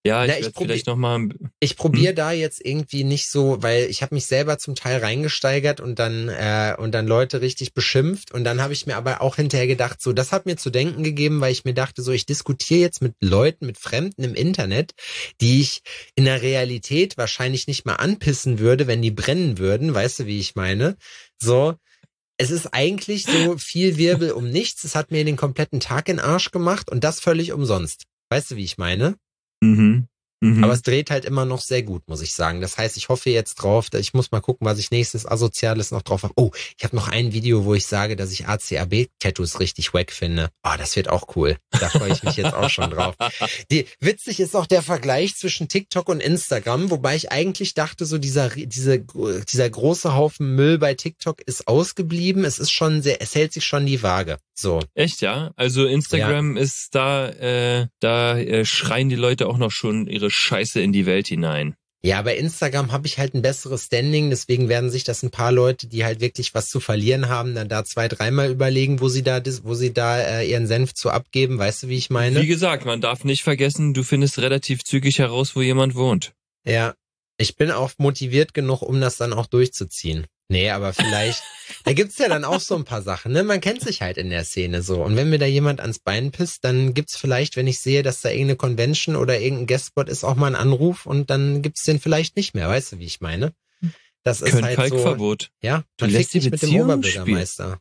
Ja, ich Na, ich werde probier- vielleicht nochmal... Ich probiere hm? da jetzt irgendwie nicht so, weil ich habe mich selber zum Teil reingesteigert und dann äh, und dann Leute richtig beschimpft und dann habe ich mir aber auch hinterher gedacht, so, das hat mir zu denken gegeben, weil ich mir dachte, so, ich diskutiere jetzt mit Leuten, mit Fremden im Internet, die ich in der Realität wahrscheinlich nicht mal anpissen würde, wenn die brennen würden, weißt du, wie ich meine? So, es ist eigentlich so viel Wirbel um nichts, es hat mir den kompletten Tag in den Arsch gemacht und das völlig umsonst. Weißt du, wie ich meine? Mhm. Mhm. Aber es dreht halt immer noch sehr gut, muss ich sagen. Das heißt, ich hoffe jetzt drauf, ich muss mal gucken, was ich nächstes Asoziales noch drauf habe. Oh, ich habe noch ein Video, wo ich sage, dass ich A C A B-Tattoos richtig wack finde. Oh, das wird auch cool. Da freue ich mich jetzt auch schon drauf. Die, witzig ist auch der Vergleich zwischen TikTok und Instagram, wobei ich eigentlich dachte, so dieser, diese, dieser große Haufen Müll bei TikTok ist ausgeblieben. Es ist schon sehr, es hält sich schon die Waage. So. Echt, ja? Also Instagram ja. ist da, äh, da äh, schreien die Leute auch noch schon ihre Scheiße in die Welt hinein. Ja, bei Instagram habe ich halt ein besseres Standing, deswegen werden sich das ein paar Leute, die halt wirklich was zu verlieren haben, dann da zwei, dreimal überlegen, wo sie da, wo sie da äh, ihren Senf zu abgeben, weißt du, wie ich meine? Wie gesagt, man darf nicht vergessen, du findest relativ zügig heraus, wo jemand wohnt. Ja, ich bin auch motiviert genug, um das dann auch durchzuziehen. Nee, aber vielleicht, da gibt's ja dann auch so ein paar Sachen, ne? Man kennt sich halt in der Szene so. Und wenn mir da jemand ans Bein pisst, dann gibt's vielleicht, wenn ich sehe, dass da irgendeine Convention oder irgendein Guestspot ist, auch mal einen Anruf und dann gibt's den vielleicht nicht mehr. Weißt du, wie ich meine? Das ist Köln halt Kalkverbot. so. Ja, du man lässt fickt die nicht mit dem Beziehung Oberbürgermeister.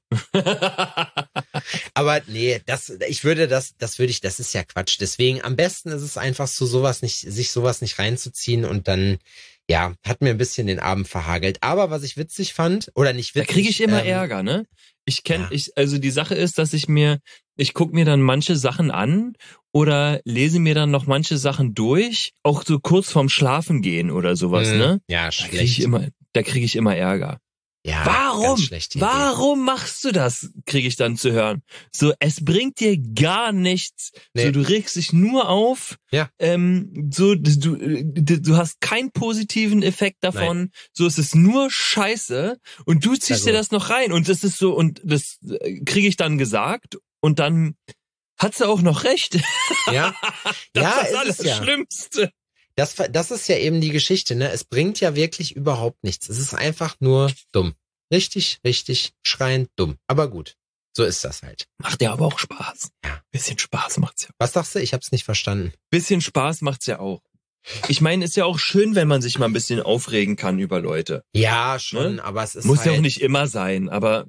Aber nee, das, ich würde das, das würde ich, das ist ja Quatsch. Deswegen am besten ist es einfach so, sowas nicht, sich sowas nicht reinzuziehen und dann, ja, hat mir ein bisschen den Abend verhagelt. Aber was ich witzig fand, oder nicht witzig. Da kriege ich immer ähm, Ärger, ne? Ich kenn, ja. ich, also die Sache ist, dass ich mir, ich guck mir dann manche Sachen an oder lese mir dann noch manche Sachen durch, auch so kurz vorm Schlafen gehen oder sowas, mh, ne? Ja, Da kriege schlecht. ich immer, da kriege ich immer Ärger. Ja, Warum? ganz schlechte Idee. Warum machst du das? Kriege ich dann zu hören. So, es bringt dir gar nichts. Nee. So, du regst dich nur auf. Ja. Ähm, so, du, du, du hast keinen positiven Effekt davon. Nein. So, es ist nur Scheiße. Und du ziehst Also. dir das noch rein. Und das ist so, und das kriege ich dann gesagt. Und dann hat sie auch noch recht. Ja, das ja, ist ist alles es das ja. Schlimmste. Das, das ist ja eben die Geschichte, ne? Es bringt ja wirklich überhaupt nichts. Es ist einfach nur dumm. Richtig, richtig schreiend dumm. Aber gut, so ist das halt. Macht ja aber auch Spaß. Ja. Bisschen Spaß macht's ja. Was sagst du? Ich hab's nicht verstanden. Bisschen Spaß macht's ja auch. Ich meine, ist ja auch schön, wenn man sich mal ein bisschen aufregen kann über Leute. Ja, schon, Ne? aber es ist Muss halt... ja auch nicht immer sein, aber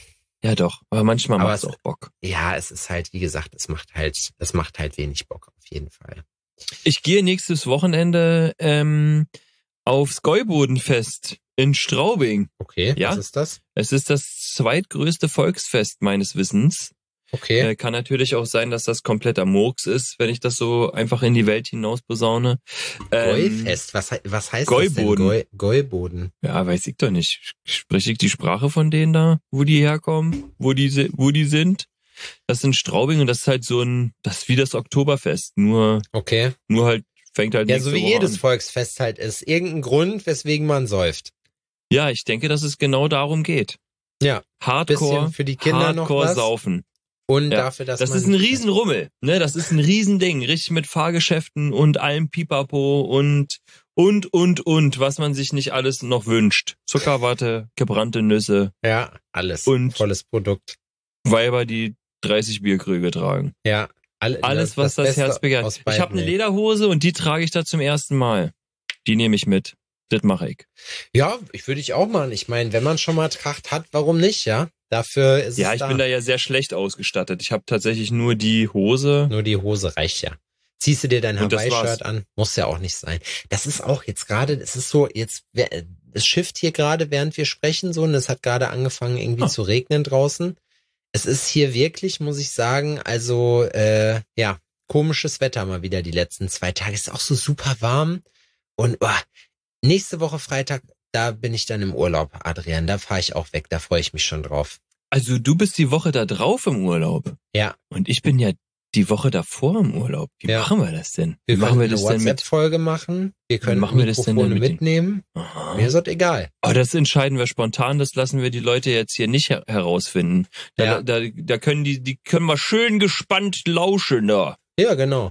ja doch. Aber manchmal Aber macht's es- auch Bock. Ja, es ist halt, wie gesagt, es macht halt, es macht halt wenig Bock, auf jeden Fall. Ich gehe nächstes Wochenende ähm, aufs Gäubodenfest in Straubing. Okay, Ja? was ist das? Es ist das zweitgrößte Volksfest meines Wissens. Okay. Äh, kann natürlich auch sein, dass das kompletter Murks ist, wenn ich das so einfach in die Welt hinaus besaune. Ähm, Gäufest, was, hei- was heißt Gäuboden. das denn? Gäu, Gäuboden. Ja, weiß ich doch nicht. Spreche ich die Sprache von denen da, wo die herkommen, wo die, si- wo die sind? Das sind Straubing und das ist halt so ein, das ist wie das Oktoberfest, nur, Okay. nur halt, fängt halt Ja, nächste so wie Woche jedes an. Volksfest halt ist. Irgendein Grund, weswegen man säuft. Ja, ich denke, dass es genau darum geht. Ja. Hardcore, Bisschen für die Kinder noch Hardcore was. saufen. Und Ja. dafür, dass Das man... ist ein Riesenrummel, ne? Das ist ein Riesending, richtig mit Fahrgeschäften und allem Pipapo und, und, und, und, was man sich nicht alles noch wünscht. Zuckerwatte, gebrannte Nüsse, Ja, alles. Und- Volles Produkt. Weiber, die dreißig Bierkrüge tragen. Ja. All, Alles, was das, Beste Herz begehrt. aus Ich beiden habe eine Welten. Lederhose und die trage ich da zum ersten Mal. Die nehme ich mit. Das mache ich. Ja, ich würde ich auch machen. Ich meine, wenn man schon mal Tracht hat, warum nicht, ja? Dafür ist Ja, es ich da. bin da ja sehr schlecht ausgestattet. Ich habe tatsächlich nur die Hose. Nur die Hose reicht ja. Ziehst du dir dein Und das Hawaii-Shirt war's. an? Muss ja auch nicht sein. Das ist auch jetzt gerade, es ist so, jetzt, wer- es schifft hier gerade, während wir sprechen, so, und es hat gerade angefangen, irgendwie Ah. zu regnen draußen. Es ist hier wirklich, muss ich sagen, also, äh, ja, komisches Wetter mal wieder die letzten zwei Tage. Es ist auch so super warm. Und oh, nächste Woche Freitag, da bin ich dann im Urlaub, Adrian. Da fahre ich auch weg, da freue ich mich schon drauf. Also du bist die Woche da drauf im Urlaub. Ja. Und ich bin ja die Woche davor im Urlaub. Wie Ja. machen wir das denn? Wie Wir machen können wir eine das denn mit? WhatsApp-Folge machen. Wir können machen wir das denn Mikrofone denn mit den- mitnehmen. Aha. Mir ist das egal. Aber das entscheiden wir spontan, das lassen wir die Leute jetzt hier nicht her herausfinden. Da, Ja. da, da können die, die können wir schön gespannt lauschen da. Ja, genau.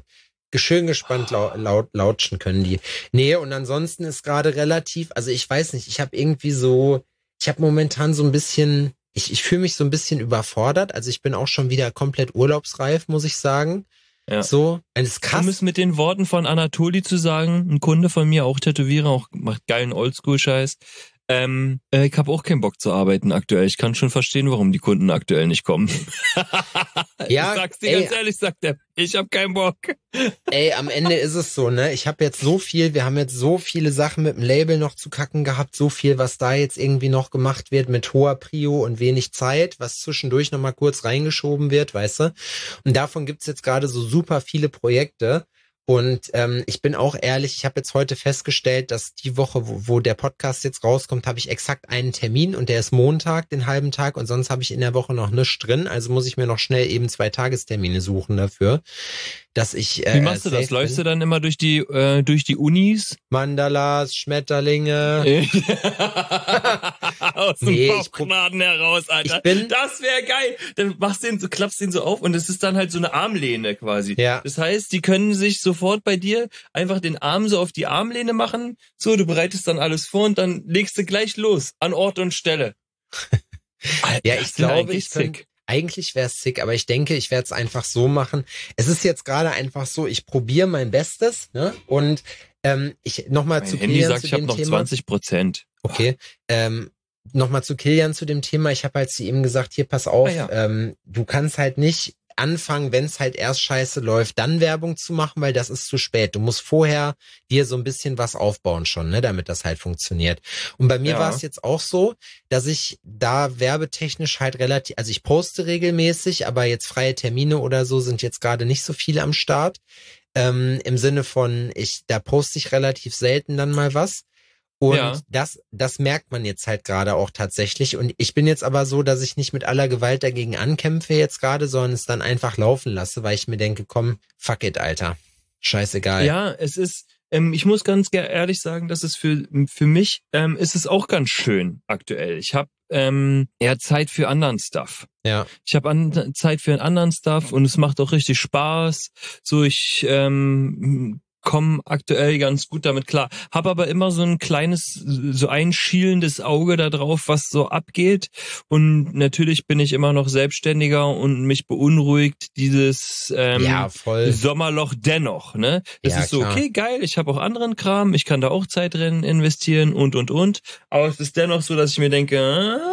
schön gespannt laut, laut lautschen können die. Nee, und ansonsten ist gerade relativ, also ich weiß nicht, ich habe irgendwie so, ich habe momentan so ein bisschen, ich, ich fühle mich so ein bisschen überfordert. Also ich bin auch schon wieder komplett urlaubsreif, muss ich sagen. Ja. So, eines krass. Um es mit den Worten von Anatoli zu sagen, ein Kunde von mir, auch Tätowierer, auch macht geilen Oldschool-Scheiß. Ähm, äh, ich habe auch keinen Bock zu arbeiten aktuell. Ich kann schon verstehen, warum die Kunden aktuell nicht kommen. Ja, ich sag's dir ey, ganz ehrlich, sagt er, ich habe keinen Bock. Ey, am Ende ist es so, ne? Ich habe jetzt so viel, wir haben jetzt so viele Sachen mit dem Label noch zu kacken gehabt, so viel, was da jetzt irgendwie noch gemacht wird mit hoher Prio und wenig Zeit, was zwischendurch nochmal kurz reingeschoben wird, weißt du? Und davon gibt's jetzt gerade so super viele Projekte. Und ähm, ich bin auch ehrlich, ich habe jetzt heute festgestellt, dass die Woche, wo, wo der Podcast jetzt rauskommt, habe ich exakt einen Termin und der ist Montag, den halben Tag, und sonst habe ich in der Woche noch nichts drin. Also muss ich mir noch schnell eben zwei Tagestermine suchen dafür, dass ich äh, Wie machst du das? Läufst du dann immer durch die äh, durch die Unis? Mandalas, Schmetterlinge. Aus dem Nee, ich Bauchladen heraus, Alter. Ich bin, das wäre geil. Dann machst du den so, klappst den so auf und es ist dann halt so eine Armlehne quasi. Ja. Das heißt, die können sich sofort bei dir einfach den Arm so auf die Armlehne machen. So, du bereitest dann alles vor und dann legst du gleich los an Ort und Stelle. Alter, ja, ich glaube, ich könnte, eigentlich wäre es sick, aber ich denke, ich werde es einfach so machen. Es ist jetzt gerade einfach so, ich probiere mein Bestes, ne? Und ähm, ich nochmal zu Handy Kilian sagt, zu ich habe dem noch Thema. zwanzig Prozent. Okay, ähm, nochmal zu Kilian zu dem Thema. Ich habe halt zu ihm gesagt, hier, pass auf, Ah, ja. ähm, du kannst halt nicht anfangen, wenn es halt erst scheiße läuft, dann Werbung zu machen, weil das ist zu spät. Du musst vorher dir so ein bisschen was aufbauen schon, ne, damit das halt funktioniert. Und bei mir Ja. war es jetzt auch so, dass ich da werbetechnisch halt relativ, also ich poste regelmäßig, aber jetzt freie Termine oder so sind jetzt gerade nicht so viele am Start. Ähm, im Sinne von, ich, da poste ich relativ selten dann mal was. Und Ja. das, das merkt man jetzt halt gerade auch tatsächlich. Und ich bin jetzt aber so, dass ich nicht mit aller Gewalt dagegen ankämpfe jetzt gerade, sondern es dann einfach laufen lasse, weil ich mir denke, komm, fuck it, Alter. Scheißegal. Ja, es ist, ähm, ich muss ganz ge- ehrlich sagen, dass es für für mich ähm, ist es auch ganz schön aktuell. Ich habe ähm, ja Zeit für anderen Stuff. Ja. Ich habe an, Zeit für einen anderen Stuff und es macht auch richtig Spaß. So, ich ähm, komme aktuell ganz gut damit klar. Hab aber immer so ein kleines, so ein schielendes Auge da drauf, was so abgeht. Und natürlich bin ich immer noch Selbstständiger und mich beunruhigt dieses ähm, Ja, voll. Sommerloch dennoch. Ne, das Ja, ist so, klar. okay, geil, ich habe auch anderen Kram, ich kann da auch Zeit drin investieren und, und, und. Aber es ist dennoch so, dass ich mir denke,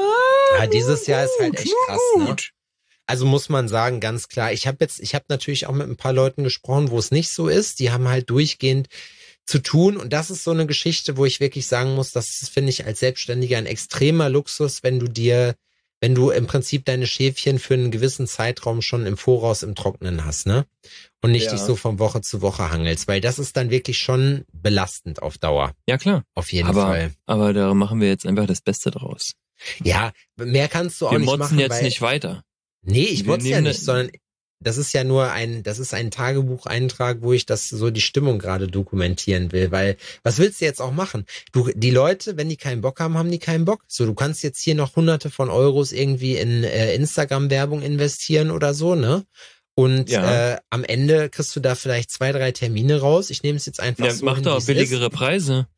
ah, Ja, dieses Jahr ist halt echt krass, ne? gut. Also muss man sagen, ganz klar. Ich habe jetzt, ich habe natürlich auch mit ein paar Leuten gesprochen, wo es nicht so ist. Die haben halt durchgehend zu tun. Und das ist so eine Geschichte, wo ich wirklich sagen muss, das finde ich als Selbstständiger ein extremer Luxus, wenn du dir, wenn du im Prinzip deine Schäfchen für einen gewissen Zeitraum schon im Voraus im Trocknen hast, ne? Und nicht Ja. dich so von Woche zu Woche hangelst, weil das ist dann wirklich schon belastend auf Dauer. Ja, klar. Auf jeden aber, Fall. aber da machen wir jetzt einfach das Beste draus. Ja, mehr kannst du auch Wir nicht motzen machen, jetzt weil, nicht weiter. Nee, ich Wir motze ja nehmen nicht, ne- sondern das ist ja nur ein, das ist ein Tagebucheintrag, wo ich das so die Stimmung gerade dokumentieren will, weil was willst du jetzt auch machen? Du, die Leute, wenn die keinen Bock haben, haben die keinen Bock. So, du kannst jetzt hier noch hunderte von Euros irgendwie in äh, Instagram-Werbung investieren oder so, ne? Und Ja. äh, am Ende kriegst du da vielleicht zwei, drei Termine raus. Ich nehme es jetzt einfach Ja, so mach hin, doch wie's billigere ist. Preise.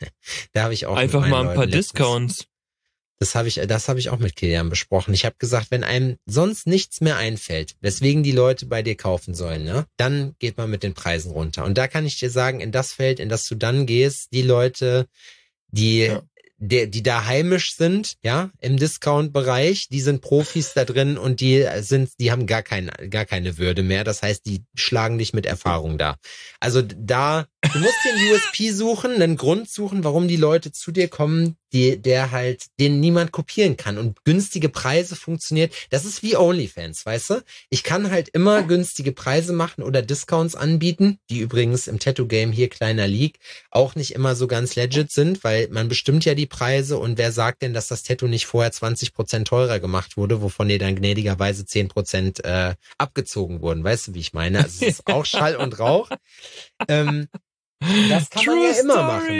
Da habe ich auch mit Einfach meinen mal ein paar Leuten letztens- Discounts. Das habe ich, das habe ich auch mit Kilian besprochen. Ich habe gesagt, wenn einem sonst nichts mehr einfällt, weswegen die Leute bei dir kaufen sollen, ne, dann geht man mit den Preisen runter. Und da kann ich dir sagen, in das Feld, in das du dann gehst, die Leute, die, Ja. die, die da heimisch sind, ja, im Discount-Bereich, die sind Profis da drin und die sind, die haben gar kein, gar keine Würde mehr. Das heißt, die schlagen dich mit Erfahrung da. Also da, du musst den U S P suchen, einen Grund suchen, warum die Leute zu dir kommen, die, der halt, den niemand kopieren kann. Und günstige Preise funktioniert. Das ist wie OnlyFans, weißt du? Ich kann halt immer günstige Preise machen oder Discounts anbieten, die übrigens im Tattoo-Game hier kleiner League auch nicht immer so ganz legit sind, weil man bestimmt ja die Preise und wer sagt denn, dass das Tattoo nicht vorher zwanzig Prozent teurer gemacht wurde, wovon dir dann gnädigerweise zehn Prozent äh, abgezogen wurden. Weißt du, wie ich meine? Also es ist auch Schall und Rauch. Ähm, das kann man ja immer machen.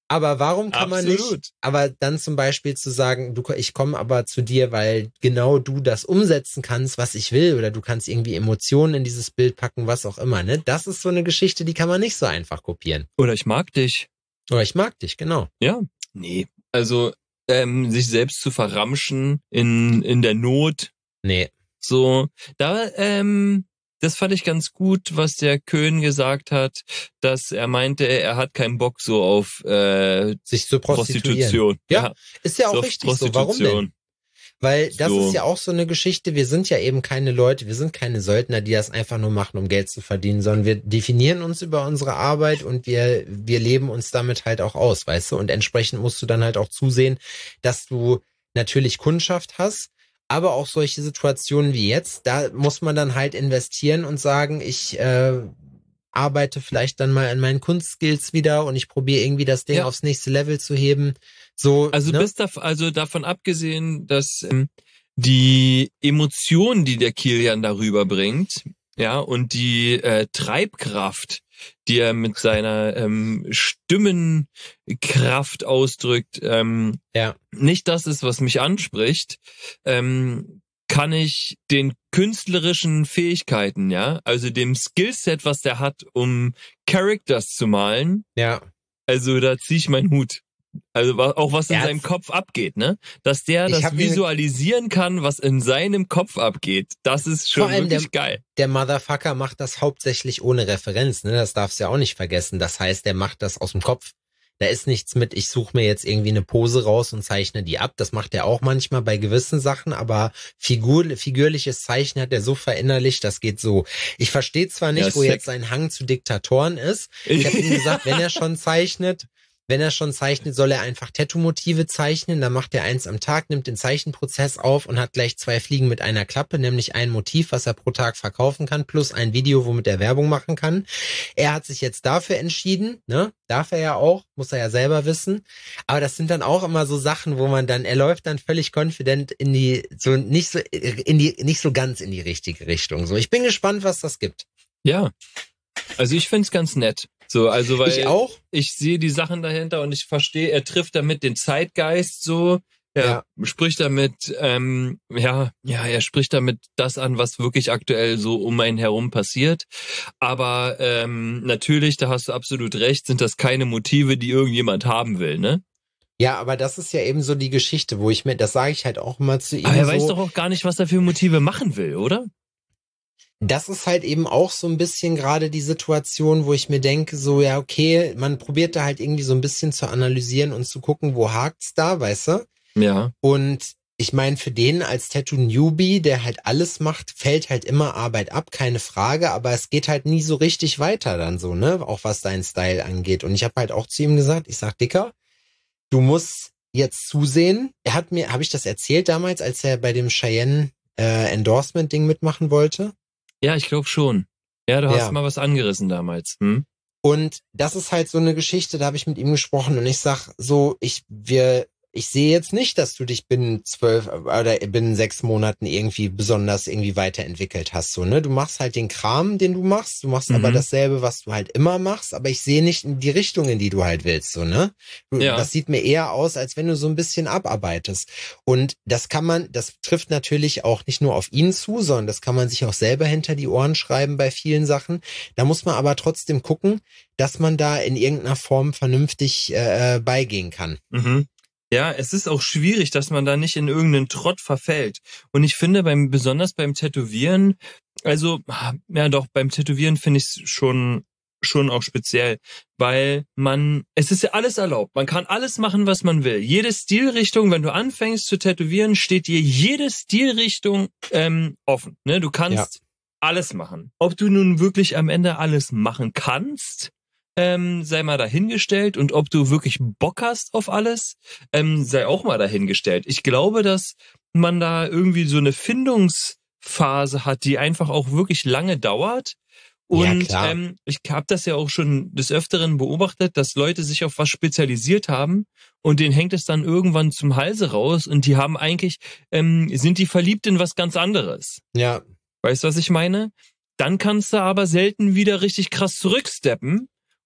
Aber warum kann Absolut. man nicht, aber dann zum Beispiel zu sagen, du, ich komme aber zu dir, weil genau du das umsetzen kannst, was ich will, oder du kannst irgendwie Emotionen in dieses Bild packen, was auch immer, ne? Das ist so eine Geschichte, die kann man nicht so einfach kopieren. Oder ich mag dich. Oder ich mag dich, genau. Ja, nee. Also, ähm, sich selbst zu verramschen in, in der Not. Nee. So, da, ähm, das fand ich ganz gut, was der Köhn gesagt hat, dass er meinte, er hat keinen Bock so auf äh, sich zu prostituieren. Prostitution. Ja, ja, ist ja auch so richtig so. Warum denn? Weil das so. ist ja auch so eine Geschichte, wir sind ja eben keine Leute, wir sind keine Söldner, die das einfach nur machen, um Geld zu verdienen, sondern wir definieren uns über unsere Arbeit und wir wir leben uns damit halt auch aus, weißt du? Und entsprechend musst du dann halt auch zusehen, dass du natürlich Kundschaft hast, aber auch solche Situationen wie jetzt, da muss man dann halt investieren und sagen, ich äh, arbeite vielleicht dann mal an meinen Kunstskills wieder und ich probiere irgendwie das Ding Ja. aufs nächste Level zu heben. So, Also ne? bis da, also davon abgesehen, dass ähm, die Emotionen, die der Kilian darüber bringt, ja, und die äh, Treibkraft, die er mit seiner ähm, Stimmenkraft ausdrückt, ähm, ja. nicht das ist, was mich anspricht, ähm, kann ich den künstlerischen Fähigkeiten, ja, also dem Skillset, was der hat, um Characters zu malen, Ja. also da ziehe ich meinen Hut. Also auch was in Er seinem Kopf abgeht, ne? Dass der Ich das hab mir- visualisieren kann, was in seinem Kopf abgeht. Das ist schon Vor allem wirklich geil. Der Motherfucker macht das hauptsächlich ohne Referenz, ne? Das darfst du ja auch nicht vergessen. Das heißt, der macht das aus dem Kopf. Da ist nichts mit, ich suche mir jetzt irgendwie eine Pose raus und zeichne die ab. Das macht er auch manchmal bei gewissen Sachen, aber Figur, figürliches Zeichnen hat er so verinnerlicht, das geht so. Ich verstehe zwar nicht, Ja, wo sick. jetzt sein Hang zu Diktatoren ist. Ich habe ihm gesagt, wenn er schon zeichnet, wenn er schon zeichnet, soll er einfach Tattoo-Motive zeichnen. Dann macht er eins am Tag, nimmt den Zeichenprozess auf und hat gleich zwei Fliegen mit einer Klappe, nämlich ein Motiv, was er pro Tag verkaufen kann, plus ein Video, womit er Werbung machen kann. Er hat sich jetzt dafür entschieden, ne? Darf er ja auch, muss er ja selber wissen. Aber das sind dann auch immer so Sachen, wo man dann, er läuft dann völlig confident in die, so nicht so, in die, nicht so ganz in die richtige Richtung. So, ich bin gespannt, was das gibt. Ja. Also ich find's ganz nett. So, also weil Ich auch. ich sehe die Sachen dahinter und ich verstehe, er trifft damit den Zeitgeist so. Er Ja. spricht damit, ähm, ja, ja, er spricht damit das an, was wirklich aktuell so um einen herum passiert. Aber ähm, natürlich, da hast du absolut recht, sind das keine Motive, die irgendjemand haben will, ne? Ja, aber das ist ja eben so die Geschichte, wo ich mir, das sage ich halt auch immer zu ihm. Aber er so, weiß doch auch gar nicht, was er für Motive machen will, oder? Das ist halt eben auch so ein bisschen gerade die Situation, wo ich mir denke, so, ja, okay, man probiert da halt irgendwie so ein bisschen zu analysieren und zu gucken, wo hakt's da, weißt du? Ja. Und ich meine, für den als Tattoo-Newbie, der halt alles macht, fällt halt immer Arbeit ab, keine Frage, aber es geht halt nie so richtig weiter dann so, ne? Auch was deinen Style angeht. Und ich habe halt auch zu ihm gesagt, ich sag, Dicker, du musst jetzt zusehen. Er hat mir, habe ich das erzählt damals, als er bei dem Cheyenne äh, Endorsement-Ding mitmachen wollte? Ja, ich glaube schon. Ja, du hast Ja. mal was angerissen damals. Hm? Und das ist halt so eine Geschichte, da habe ich mit ihm gesprochen und ich sag so, ich, wir, ich sehe jetzt nicht, dass du dich binnen zwölf oder binnen sechs Monaten irgendwie besonders irgendwie weiterentwickelt hast, so, ne? Du machst halt den Kram, den du machst, du machst Mhm. aber dasselbe, was du halt immer machst, aber ich sehe nicht in die Richtung, in die du halt willst, so, ne? Du, Ja. Das sieht mir eher aus, als wenn du so ein bisschen abarbeitest. Und das kann man, das trifft natürlich auch nicht nur auf ihn zu, sondern das kann man sich auch selber hinter die Ohren schreiben bei vielen Sachen. Da muss man aber trotzdem gucken, dass man da in irgendeiner Form vernünftig äh, beigehen kann. Mhm. Ja, es ist auch schwierig, dass man da nicht in irgendeinen Trott verfällt. Und ich finde, beim besonders beim Tätowieren, also ja doch, beim Tätowieren finde ich es schon schon auch speziell, weil man, es ist ja alles erlaubt. Man kann alles machen, was man will. Jede Stilrichtung, wenn du anfängst zu tätowieren, steht dir jede Stilrichtung ähm, offen. Ne? Du kannst Ja. alles machen. Ob du nun wirklich am Ende alles machen kannst, ähm, sei mal dahingestellt, und ob du wirklich Bock hast auf alles, ähm, sei auch mal dahingestellt. Ich glaube, dass man da irgendwie so eine Findungsphase hat, die einfach auch wirklich lange dauert. Und Ja, klar. ähm, ich habe das ja auch schon des Öfteren beobachtet, dass Leute sich auf was spezialisiert haben und denen hängt es dann irgendwann zum Halse raus und die haben eigentlich, ähm, sind die verliebt in was ganz anderes. Ja, Weißt du, was ich meine? Dann kannst du aber selten wieder richtig krass zurücksteppen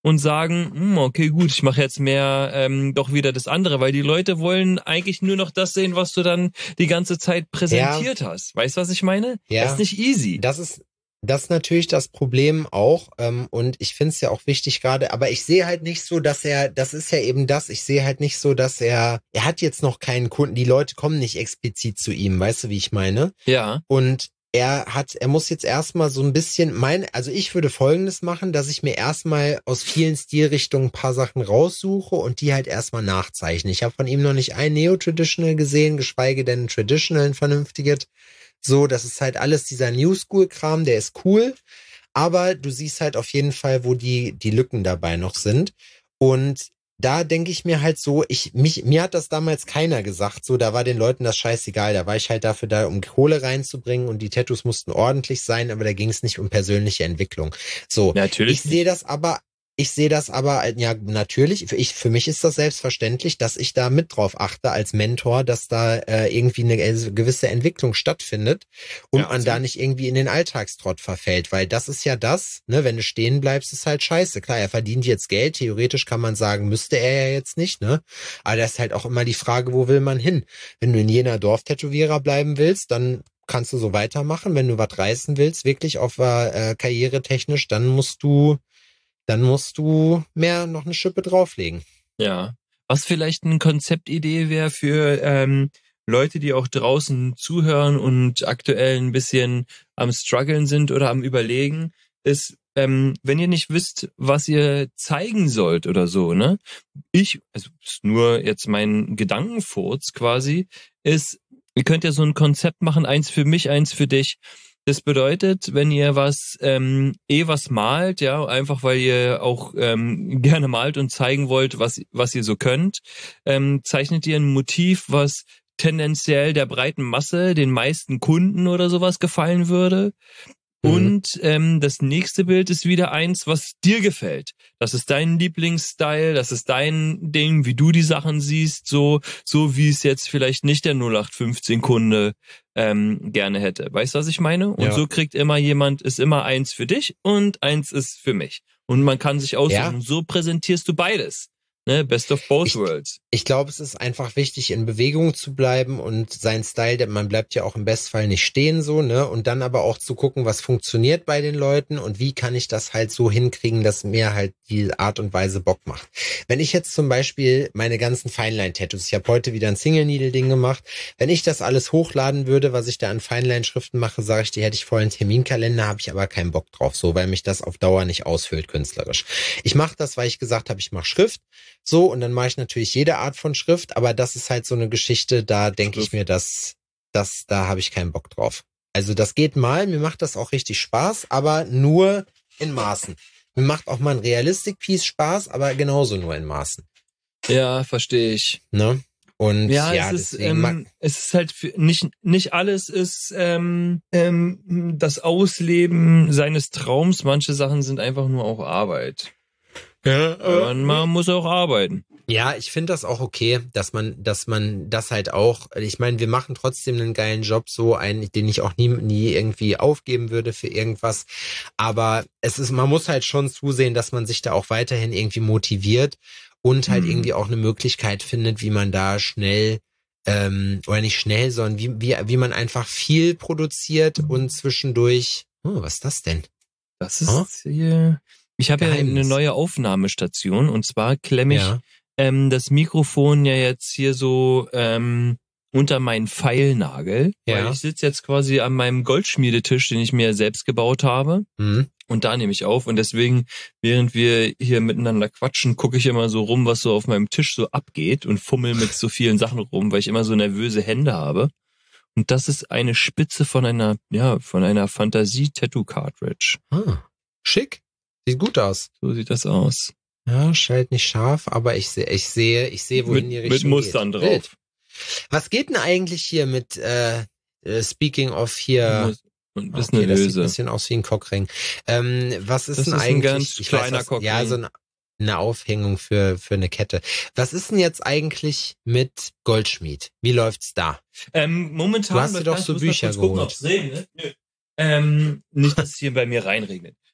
und sagen, hm, okay, gut, ich mache jetzt mehr ähm, doch wieder das andere, weil die Leute wollen eigentlich nur noch das sehen, was du dann die ganze Zeit präsentiert ja. hast. Weißt du, was ich meine? Ja. Das ist nicht easy. Das ist Das ist natürlich das Problem auch, ähm, und ich finde es ja auch wichtig gerade, aber ich sehe halt nicht so, dass er, das ist ja eben das, ich sehe halt nicht so, dass er, er hat jetzt noch keinen Kunden, die Leute kommen nicht explizit zu ihm, weißt du, wie ich meine? Ja. Und er hat, er muss jetzt erstmal so ein bisschen, mein, also ich würde Folgendes machen, dass ich mir erstmal aus vielen Stilrichtungen ein paar Sachen raussuche und die halt erstmal nachzeichne. Ich habe von ihm noch nicht ein Neo-Traditional gesehen, geschweige denn ein Traditional, ein vernünftiges. So, das ist halt alles dieser New School-Kram, der ist cool, aber du siehst halt auf jeden Fall, wo die die Lücken dabei noch sind. Und da denke ich mir halt so, ich mich mir hat das damals keiner gesagt, so, da war den Leuten das scheißegal, da war ich halt dafür da, um Kohle reinzubringen und die Tattoos mussten ordentlich sein, aber da ging es nicht um persönliche Entwicklung. So, natürlich ich sehe das aber Ich sehe das aber, ja, natürlich, für, ich, für mich ist das selbstverständlich, dass ich da mit drauf achte als Mentor, dass da äh, irgendwie eine gewisse Entwicklung stattfindet und ja, man so. da nicht irgendwie in den Alltagstrott verfällt, weil das ist ja das, ne, wenn du stehen bleibst, ist halt scheiße. Klar, er verdient jetzt Geld, theoretisch kann man sagen, müsste er ja jetzt nicht, ne, aber das ist halt auch immer die Frage, wo will man hin? Wenn du in jener Dorftätowierer bleiben willst, dann kannst du so weitermachen. Wenn du was reißen willst, wirklich auf äh, karrieretechnisch, dann musst du dann musst du mehr noch eine Schippe drauflegen. Ja, was vielleicht eine Konzeptidee wäre für ähm, Leute, die auch draußen zuhören und aktuell ein bisschen am struggeln sind oder am überlegen, ist, ähm, wenn ihr nicht wisst, was ihr zeigen sollt oder so, ne? Ich, also ist nur jetzt mein Gedankenfurz quasi, ist, ihr könnt ja so ein Konzept machen, eins für mich, eins für dich. Das bedeutet, wenn ihr was ähm, eh was malt, ja, einfach weil ihr auch ähm, gerne malt und zeigen wollt, was was ihr so könnt, ähm, zeichnet ihr ein Motiv, was tendenziell der breiten Masse, den meisten Kunden oder sowas gefallen würde. Mhm. Und ähm, das nächste Bild ist wieder eins, was dir gefällt. Das ist dein Lieblingsstyle, das ist dein Ding, wie du die Sachen siehst, so so wie es jetzt vielleicht nicht der null acht fünfzehn Kunde ähm, gerne hätte. Weißt du, was ich meine? Und ja. so kriegt immer jemand, ist immer eins für dich und eins ist für mich. Und man kann sich aussuchen. Ja. Und so präsentierst du beides. Ne, best of both ich, worlds. Ich glaube, es ist einfach wichtig, in Bewegung zu bleiben und sein Style, man bleibt ja auch im Bestfall nicht stehen so, ne, und dann aber auch zu gucken, was funktioniert bei den Leuten und wie kann ich das halt so hinkriegen, dass mir halt die Art und Weise Bock macht. Wenn ich jetzt zum Beispiel meine ganzen Feinline-Tattoos, ich habe heute wieder ein Single-Needle-Ding gemacht, wenn ich das alles hochladen würde, was ich da an Feinline-Schriften mache, sage ich dir, hätte ich voll einen Terminkalender, habe ich aber keinen Bock drauf, so, weil mich das auf Dauer nicht ausfüllt künstlerisch. Ich mache das, weil ich gesagt habe, ich mache Schrift. So, und dann mache ich natürlich jede Art von Schrift, aber das ist halt so eine Geschichte, da denke ich mir, dass, dass da habe ich keinen Bock drauf. Also das geht mal, mir macht das auch richtig Spaß, aber nur in Maßen. Mir macht auch mal ein Realistic-Piece Spaß, aber genauso nur in Maßen. Ja, verstehe ich. Ne? Und ja, ja, es ist, deswegen ähm, es ist halt für, nicht nicht alles ist ähm, ähm, das Ausleben seines Traums. Manche Sachen sind einfach nur auch Arbeit. Ja, aber man muss auch arbeiten. Ja, ich finde das auch okay, dass man, dass man das halt auch, ich meine, wir machen trotzdem einen geilen Job, so einen, den ich auch nie, nie irgendwie aufgeben würde für irgendwas. Aber es ist, man muss halt schon zusehen, dass man sich da auch weiterhin irgendwie motiviert und halt mhm. irgendwie auch eine Möglichkeit findet, wie man da schnell, ähm, oder nicht schnell, sondern wie, wie, wie man einfach viel produziert und zwischendurch, oh, was ist das denn? Das ist oh? hier... Ich habe ja eine neue Aufnahmestation und zwar klemme ich ja. ähm, das Mikrofon ja jetzt hier so ähm, unter meinen Pfeilnagel, ja. weil ich sitze jetzt quasi an meinem Goldschmiedetisch, den ich mir selbst gebaut habe mhm. und da nehme ich auf und deswegen, während wir hier miteinander quatschen, gucke ich immer so rum, was so auf meinem Tisch so abgeht und fummel mit so vielen Sachen rum, weil ich immer so nervöse Hände habe. Und das ist eine Spitze von einer, ja, von einer Fantasie-Tattoo-Cartridge. Ah, schick. Sieht gut aus. So sieht das aus. Ja, scheint nicht scharf, aber ich sehe, ich sehe, ich sehe, wohin mit, die Richtung geht. Mit Mustern geht. drauf. Wild. Was geht denn eigentlich hier mit, äh, speaking of hier? Und das ist okay, eine das Löse. sieht ein bisschen aus wie ein Cockring. Ähm, was ist das denn ist eigentlich? Ein ganz ich kleiner weiß, was, Cockring. Ja, so eine, eine Aufhängung für, für eine Kette. Was ist denn jetzt eigentlich mit Goldschmied? Wie läuft's da? Ähm, momentan. Du hast dir doch so Bücher geholt. Gucken, ne? Nö. Ähm, nicht, dass es hier bei mir reinregnet.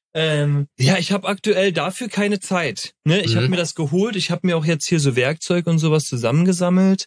Ähm, ja, ich habe aktuell dafür keine Zeit. Ne? Ich mhm. habe mir das geholt. Ich habe mir auch jetzt hier so Werkzeug und sowas zusammengesammelt.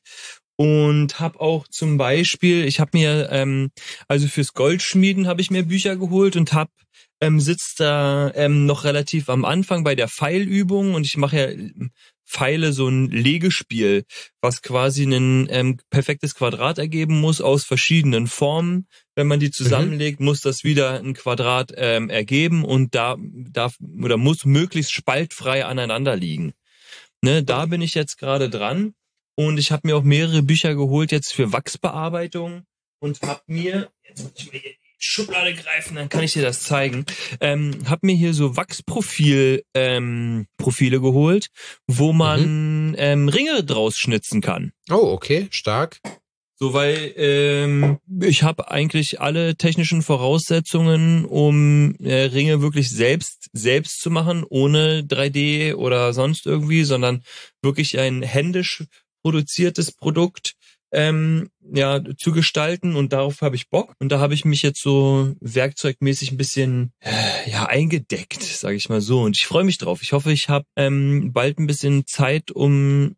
Und habe auch zum Beispiel, ich habe mir, ähm, also fürs Goldschmieden habe ich mir Bücher geholt und habe ähm, sitzt da ähm, noch relativ am Anfang bei der Pfeilübung und ich mache ja Pfeile, so ein Legespiel, was quasi ein ähm, perfektes Quadrat ergeben muss aus verschiedenen Formen. Wenn man die zusammenlegt, mhm. muss das wieder ein Quadrat ähm, ergeben und da darf oder muss möglichst spaltfrei aneinander liegen. Ne, da bin ich jetzt gerade dran. Und ich habe mir auch mehrere Bücher geholt jetzt für Wachsbearbeitung und habe mir, jetzt muss ich mal hier in die Schublade greifen, dann kann ich dir das zeigen, ähm, habe mir hier so Wachsprofil ähm, Profile geholt, wo man mhm. ähm, Ringe draus schnitzen kann. Oh, okay, stark. So, weil ähm, ich habe eigentlich alle technischen Voraussetzungen, um äh, Ringe wirklich selbst selbst zu machen, ohne drei D oder sonst irgendwie, sondern wirklich ein händisch produziertes Produkt ähm, ja zu gestalten und darauf habe ich Bock und da habe ich mich jetzt so werkzeugmäßig ein bisschen äh, ja eingedeckt, sage ich mal so und ich freue mich drauf. Ich hoffe, ich habe ähm, bald ein bisschen Zeit, um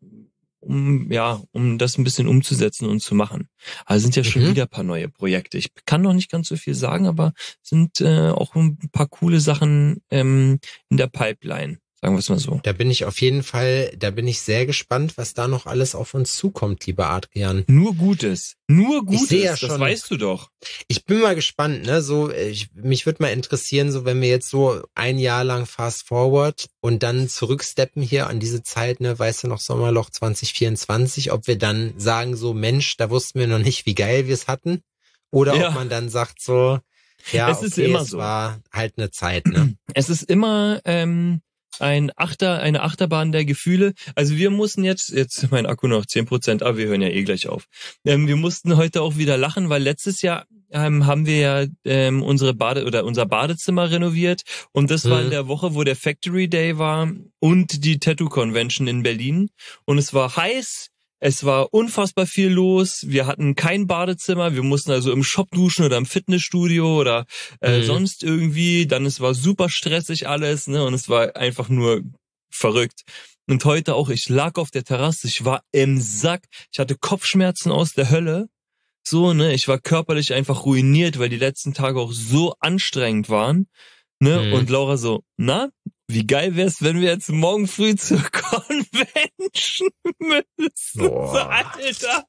um ja um das ein bisschen umzusetzen und zu machen. Also sind ja schon mhm. wieder ein paar neue Projekte. Ich kann noch nicht ganz so viel sagen, aber sind äh, auch ein paar coole Sachen ähm, in der Pipeline. Sagen wir es mal so. Da bin ich auf jeden Fall, da bin ich sehr gespannt, was da noch alles auf uns zukommt, lieber Adrian. Nur Gutes. Nur Gutes, ich sehe ja das schon, weißt du doch. Ich bin mal gespannt, ne, so, ich, mich würde mal interessieren, so, wenn wir jetzt so ein Jahr lang fast forward und dann zurücksteppen hier an diese Zeit, ne, weißt du noch, Sommerloch zwanzig vierundzwanzig, ob wir dann sagen so, Mensch, da wussten wir noch nicht, wie geil wir es hatten, oder ja. ob man dann sagt so, ja, es ist okay, immer es so. war halt eine Zeit, ne. Es ist immer, ähm, ein Achter, eine Achterbahn der Gefühle. Also wir mussten jetzt, jetzt ist mein Akku noch zehn Prozent, aber wir hören ja eh gleich auf. Ähm, wir mussten heute auch wieder lachen, weil letztes Jahr ähm, haben wir ja ähm, unsere Bade oder unser Badezimmer renoviert und das mhm. war in der Woche, wo der Factory Day war und die Tattoo Convention in Berlin und es war heiß. Es war unfassbar viel los. Wir hatten kein Badezimmer. Wir mussten also im Shop duschen oder im Fitnessstudio oder äh, mhm. sonst irgendwie. Dann es war super stressig alles, ne? Und es war einfach nur verrückt. Und heute auch. Ich lag auf der Terrasse. Ich war im Sack. Ich hatte Kopfschmerzen aus der Hölle. So, ne? Ich war körperlich einfach ruiniert, weil die letzten Tage auch so anstrengend waren. Ne? Mhm. Und Laura so, na, wie geil wär's, wenn wir jetzt morgen früh zur Convention müssen, Boah. Alter.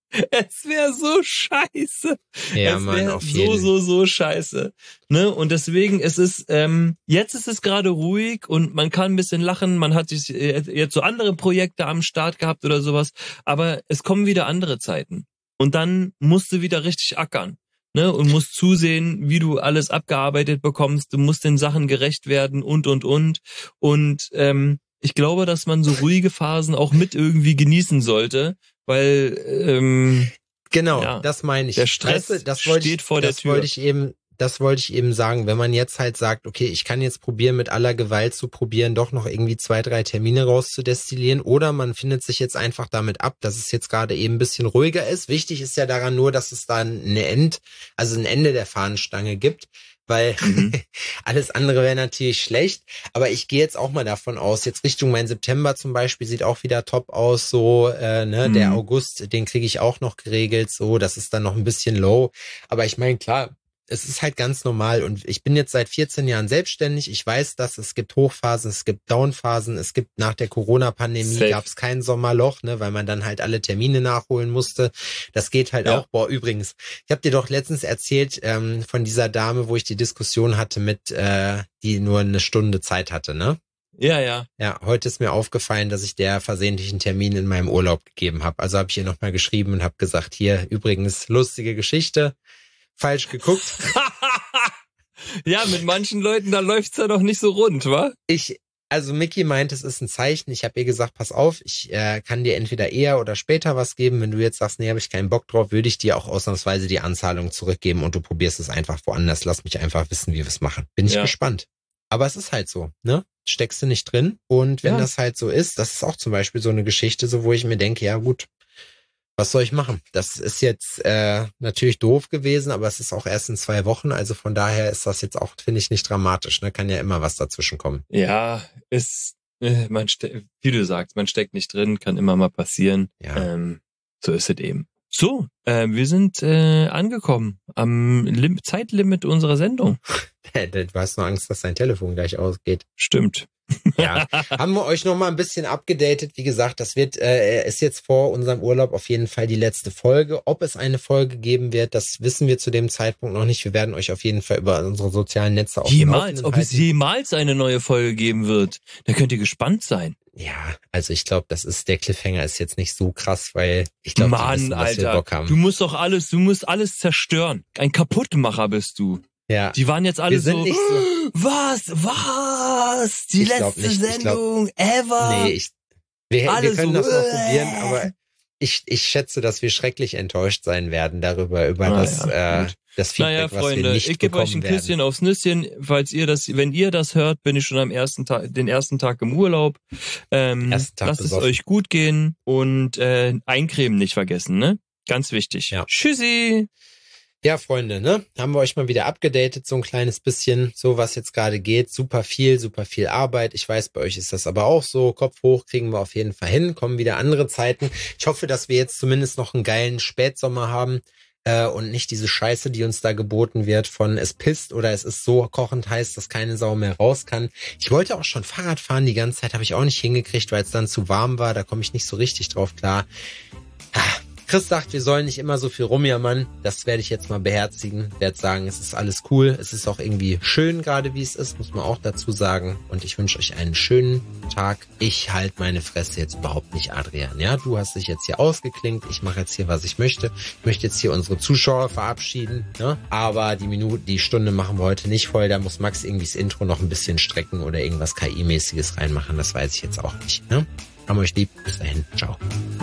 Es wäre so scheiße. Ja, es Mann, auf so, jeden. so, so scheiße. Ne? Und deswegen ist es, ähm, jetzt ist es gerade ruhig und man kann ein bisschen lachen, man hat sich jetzt so andere Projekte am Start gehabt oder sowas, aber es kommen wieder andere Zeiten. Und dann musst du wieder richtig ackern. Ne, und musst zusehen, wie du alles abgearbeitet bekommst, du musst den Sachen gerecht werden und, und, und. Und ähm, ich glaube, dass man so ruhige Phasen auch mit irgendwie genießen sollte, weil ähm, genau, ja, das meine ich. Der Stress weißt du, das steht ich, vor der das Tür. Wollte ich eben, das wollte ich eben sagen, wenn man jetzt halt sagt, okay, ich kann jetzt probieren, mit aller Gewalt zu probieren, doch noch irgendwie zwei, drei Termine rauszudestillieren, oder man findet sich jetzt einfach damit ab, dass es jetzt gerade eben ein bisschen ruhiger ist. Wichtig ist ja daran nur, dass es dann eine End, also ein Ende der Fahnenstange gibt, weil mhm. alles andere wäre natürlich schlecht. Aber ich gehe jetzt auch mal davon aus, jetzt Richtung mein September zum Beispiel sieht auch wieder top aus, so, äh, ne, mhm. der August, den kriege ich auch noch geregelt, so, das ist dann noch ein bisschen low. Aber ich meine, klar, es ist halt ganz normal und ich bin jetzt seit vierzehn Jahren selbstständig. Ich weiß, dass es gibt Hochphasen, es gibt Downphasen, es gibt nach der Corona-Pandemie gab es kein Sommerloch, ne, weil man dann halt alle Termine nachholen musste. Das geht halt ja. auch. Boah, übrigens, ich habe dir doch letztens erzählt ähm, von dieser Dame, wo ich die Diskussion hatte mit, äh, die nur eine Stunde Zeit hatte, ne? Ja, ja. Ja, heute ist mir aufgefallen, dass ich der versehentlich einen Termin in meinem Urlaub gegeben habe. Also habe ich ihr nochmal geschrieben und habe gesagt, hier, übrigens, lustige Geschichte. Falsch geguckt. Ja, mit manchen Leuten, da läuft's ja doch nicht so rund, wa? Ich, also Micky meint, es ist ein Zeichen. Ich habe ihr gesagt, pass auf, ich äh, kann dir entweder eher oder später was geben. Wenn du jetzt sagst, nee, habe ich keinen Bock drauf, würde ich dir auch ausnahmsweise die Anzahlung zurückgeben und du probierst es einfach woanders. Lass mich einfach wissen, wie wir es machen. Bin ich ja. gespannt. Aber es ist halt so, ne? Steckst du nicht drin. Und wenn ja. das halt so ist, das ist auch zum Beispiel so eine Geschichte, so wo ich mir denke, ja gut, was soll ich machen? Das ist jetzt äh, natürlich doof gewesen, aber es ist auch erst in zwei Wochen, also von daher ist das jetzt auch, finde ich, nicht dramatisch. Ne? Kann ja immer was dazwischen kommen. Ja, ist, äh, man ste- wie du sagst, man steckt nicht drin, kann immer mal passieren. Ja. Ähm, so ist es eben. So, äh, wir sind äh, angekommen am Lim- Zeitlimit unserer Sendung. Du hast nur Angst, dass dein Telefon gleich ausgeht. Stimmt. Ja, haben wir euch noch mal ein bisschen abgedatet. Wie gesagt, das wird äh, ist jetzt vor unserem Urlaub auf jeden Fall die letzte Folge. Ob es eine Folge geben wird, das wissen wir zu dem Zeitpunkt noch nicht. Wir werden euch auf jeden Fall über unsere sozialen Netze auf Jemals, ob es jemals eine neue Folge geben wird. Da könnt ihr gespannt sein. Ja, also ich glaube, das ist der Cliffhanger ist jetzt nicht so krass, weil ich glaube, die wissen, was Alter, wir Bock haben. Du musst doch alles, du musst alles zerstören. Ein Kaputtmacher bist du. Ja. Die waren jetzt alle wir sind so, nicht so, was, was, die ich glaub letzte nicht, ich Sendung glaub, ever. Nee, ich, wir, wir können so, das noch äh. probieren, aber ich, ich schätze, dass wir schrecklich enttäuscht sein werden darüber, über Ah, das, ja, äh, das Feedback, naja, was wir Freunde, nicht ich gebe euch ein bekommen Küsschen werden. aufs Nüsschen, falls ihr das, wenn ihr das hört, bin ich schon am ersten Tag, den ersten Tag im Urlaub. Ähm, Ersten Tag lasst besoffen. es euch gut gehen und äh, eincremen nicht vergessen, ne? Ganz wichtig. Ja. Tschüssi! Ja, Freunde, ne? Haben wir euch mal wieder abgedatet, so ein kleines bisschen, so was jetzt gerade geht. Super viel, super viel Arbeit. Ich weiß, bei euch ist das aber auch so. Kopf hoch kriegen wir auf jeden Fall hin. Kommen wieder andere Zeiten. Ich hoffe, dass wir jetzt zumindest noch einen geilen Spätsommer haben äh, und nicht diese Scheiße, die uns da geboten wird von es pisst oder es ist so kochend heiß, dass keine Sau mehr raus kann. Ich wollte auch schon Fahrrad fahren die ganze Zeit, habe ich auch nicht hingekriegt, weil es dann zu warm war. Da komme ich nicht so richtig drauf klar. Ah. Chris sagt, wir sollen nicht immer so viel rumjammern. Das werde ich jetzt mal beherzigen. Werde sagen, es ist alles cool. Es ist auch irgendwie schön, gerade wie es ist, muss man auch dazu sagen. Und ich wünsche euch einen schönen Tag. Ich halte meine Fresse jetzt überhaupt nicht, Adrian. Ja, du hast dich jetzt hier ausgeklinkt. Ich mache jetzt hier, was ich möchte. Ich möchte jetzt hier unsere Zuschauer verabschieden. Ne? Aber die Minute, die Stunde machen wir heute nicht voll. Da muss Max irgendwie das Intro noch ein bisschen strecken oder irgendwas K I-mäßiges reinmachen. Das weiß ich jetzt auch nicht. Ne? Haben euch lieb. Bis dahin. Ciao.